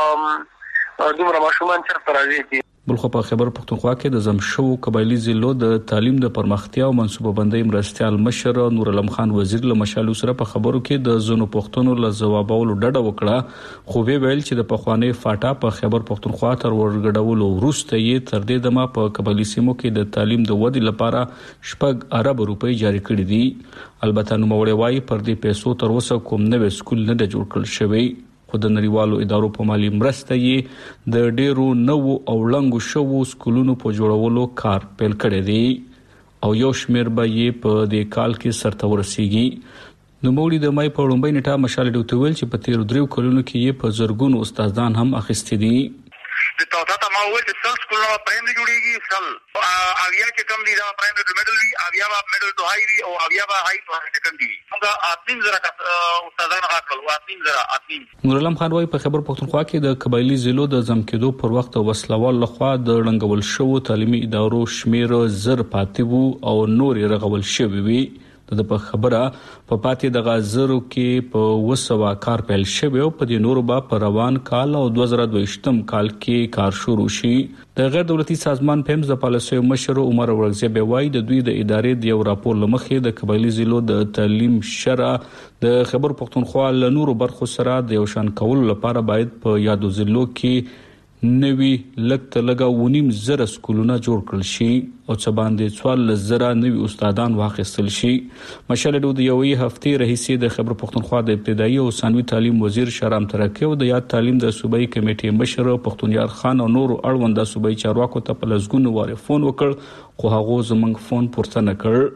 خو دومره ماشومان چرته راځي. بلخو په خبر پښتونخوا کې د زمشو قبایلی ضلعو د تعلیم د پرمختیا او منصوبه بندۍ مرستيال مشر نور علم خان وزیر له مشالو سره په خبرو کې د زونو پښتونو له جوابولو ډډه وکړه، خو به ویل چې د پخوانی فاټا په خبر پښتونخوا تر ورګډولو وروسته یې تر دې دمه په قبایلی سیمو کې د تعلیم د ودی لپاره شپږ ارب روپۍ جاری کړې دي. البته نو موړې وايي پر دې پیسو تر اوسه کوم نوې سکول نه د جوړ کړل شوی، خو د نړیوالو ادارو په مالی مرسته یې د ډیرو نوو او لنګو شوو سکولونو په جوړولو کار پیل کړی دی او یو شمیر به یې په دې کال کې سرته ورسیږي. نو موږ د مای په لومړۍ نیټه مشال ډوته ویل چې په تیر دریو کلونو کې یې په زرګونو استادان هم اخیستي دي. د توتا ته ما وویل چې سل سکولونه پرایم جوړیږي، سل اویا چې کم دي دا پرایم ټو میډل وي، اویا به میډل ټو هاي وي او اویا به هاي ټو سیکنډري وي. موږ اتنیم زره استادان راکړل، اتنیم زره اتنیم. نور علم خان وايي په خبر پښتونخوا کې د قبایلی ضلعو د زم کېدو پر وخت وسلوال لخوا د ړنګول شوو تعلیمي ادارو شمیر زر پاتې وو او نور رغول شوی وي. د په خبره په پاتې د غازرو کې په وسوا کار پیل شوی او په دې نورو با په روان کال او دوه زره دوه کال کې کار شروع شي. د غیر دولتي سازمان پیمز د پالیسي مشر عمر ورغزي به وایي د دوی د ادارې د یو راپور لمخې د قبایلی ضلعو د تعلیم شرع د خبر پښتونخوا له نورو برخو سره د یو شان کول لپاره باید په یادو ضلعو کې نوی لکته لګا ونیم زره سکولونه جوړ کړل شي او څه باندې څوال زره نوی استادان واخیستل شي. مشال د یوې هفتې رئیس د خبر پښتونخوا د ابتدایي او ثانوي تعلیم وزیر شرام ترکی او د یاد تعلیم د صوبایي کمیټې مشر پښتونیار خان او نور اړوند د صوبایي چارواکو ته په لزګونو واره فون وکړ، خو هغه زمنګ فون پورته نه کړ.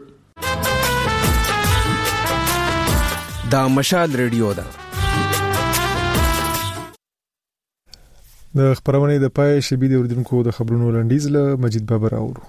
دا مشال ریډیو ده. د خبرونه د پای شبي د اردوونکو د خبرونو لنډیز له مجید بابر اورو.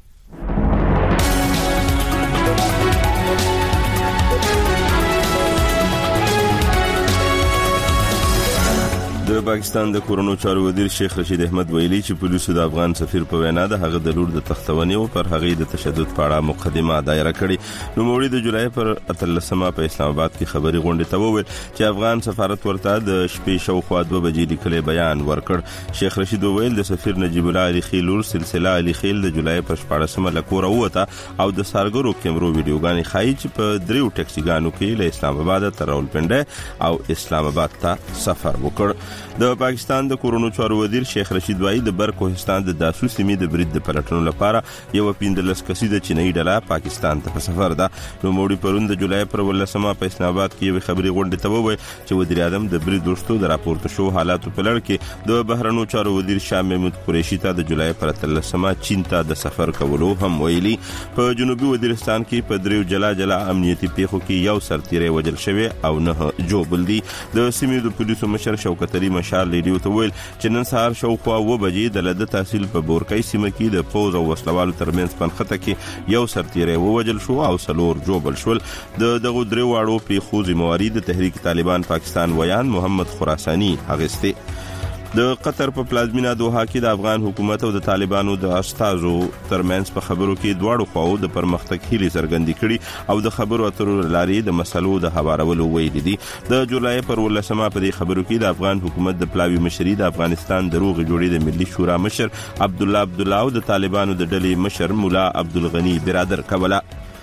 د پاکستان د کورونو چارو وزیر شیخ رشید احمد ویلي چې پولیسو د افغان سفیر په وینا د هغه د لور د تختونې او پر هغه د تشدد په اړه مقدمه دایره کړې. نو موړي د جولای پر اتلسمه په اسلام آباد کې خبري غونډه ته وویل چې افغان سفارت ورته د شپې شاوخوا دوه بجې لیکلي بیان ورکړ. شیخ رشید ویل د سفیر نجیب الله علي خیلور سلسله علي خیل د جولای پر شپږمه لکور وته او د سارګرو کیمرو ویډیوګانې خایي چې په دریو ټاکسیګانو کې له اسلام آباد تر راولپنډي او اسلام آباد ته سفر وکړ. د پاکستان د کورونو چارو وزیر شیخ رشید وايي د بر کوهستان د داسو سیمې د برید د پلټنو لپاره یو پیندلس کسیده چینی ډله پاکستان ته سفر ده. نو موړي پرون د جولای پر ولسمه په اسلام آباد کې یو خبري غونډه ته وویل چې وزیر اعظم د برید ورستو د راپورته شو حالاتو په لړ کې د بهرنیو چارو وزیر شاه محمود قریشي ته د جولای پر اتلسمه چین ته د سفر کولو هم ویلي. په جنوبي وزیرستان کې په دریو جلا جلا امنیتي پیښو کې یو سرتیری وجل شوی او نه جوبل دي. د سیمې د پولیسو مشر شوکت علي مشال لیډیو ته ویل چې نن سهار شاوخوا اوه بجې د لده تحصیل په بورکای سیمه کې د پوز او وسلوالو ترمنځ پنخته کې یو سرتیری ووجل شو او څلور جوبل شول. د دغه درې واړو پیښو ذمہواری د تحریک طالبان پاکستان ویان محمد خراسانی اغسته. د قطر په پلازمینا دوحه کې د افغان حکومت او د طالبانو د استازو ترمنځ په خبرو کې دواړو خواو د پرمختګ هیلې څرګندې کړي او د خبرو اترو لارې د مسلو د هوارولو ویلي دي. د جولای پر ولسمه په دې خبرو کې د افغان حکومت د پلاوی مشري د افغانستان د روغ جوړې د ملي شورا مشر عبد الله عبد الله او د طالبانو د ډلې مشر مولا عبد الغنی برادر کوله.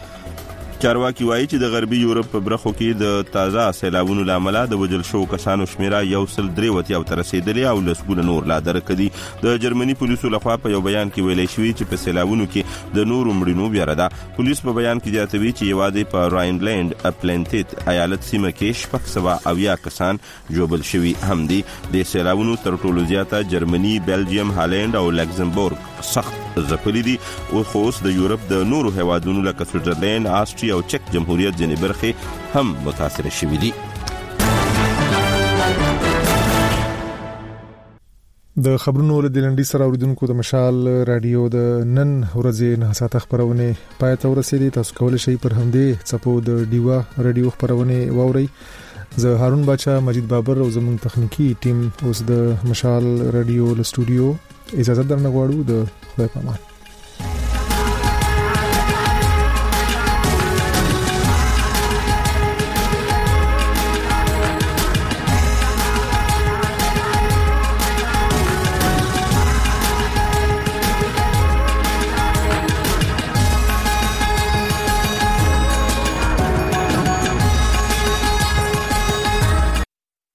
چارواکي وایي چې د غربي یورپ په برخو کې د تازه سیلابونو لامل د وجل شو کسانو شمیره یو سل درې وتی او تر رسیدلې او لسګونه نور لا درکړي. د جرمني پولیسو لخوا په یو بیان کې ویل شوی چې په سیلابونو کې د نورو مړینو بیا ده. پولیس په بیان کې زیاتوي چې یوازې په راینلند اپلنټیت ایالت سیمه کې شپږ سوه اویا کسان جوبل شوي هم دي. د سیلابونو تر ټولو زیاته جرمني، بلجیم، هالند او لکزمبورګ سخت ځپلي دي او خو اوس د یورپ د نورو هیوادونو لکه سویټزرلند، آسټریا او چک جمهوریت ځینې برخې هم متاثر شوي دي. د خبرونو له دلنډي سره اوریدونکو د مشال رادیو د نن ورځې نه ساته خبرونه پای ته ورسېدي. تاسو کولای شئ پر همدې څپو د ډیوا رادیو خبرونه واورئ. زه هارون بچا، مجید بابر او زموږ تخنیکی ټیم اوس د مشال رادیو له سټوډیو اجازه درنه غواړو. د خدای پامان.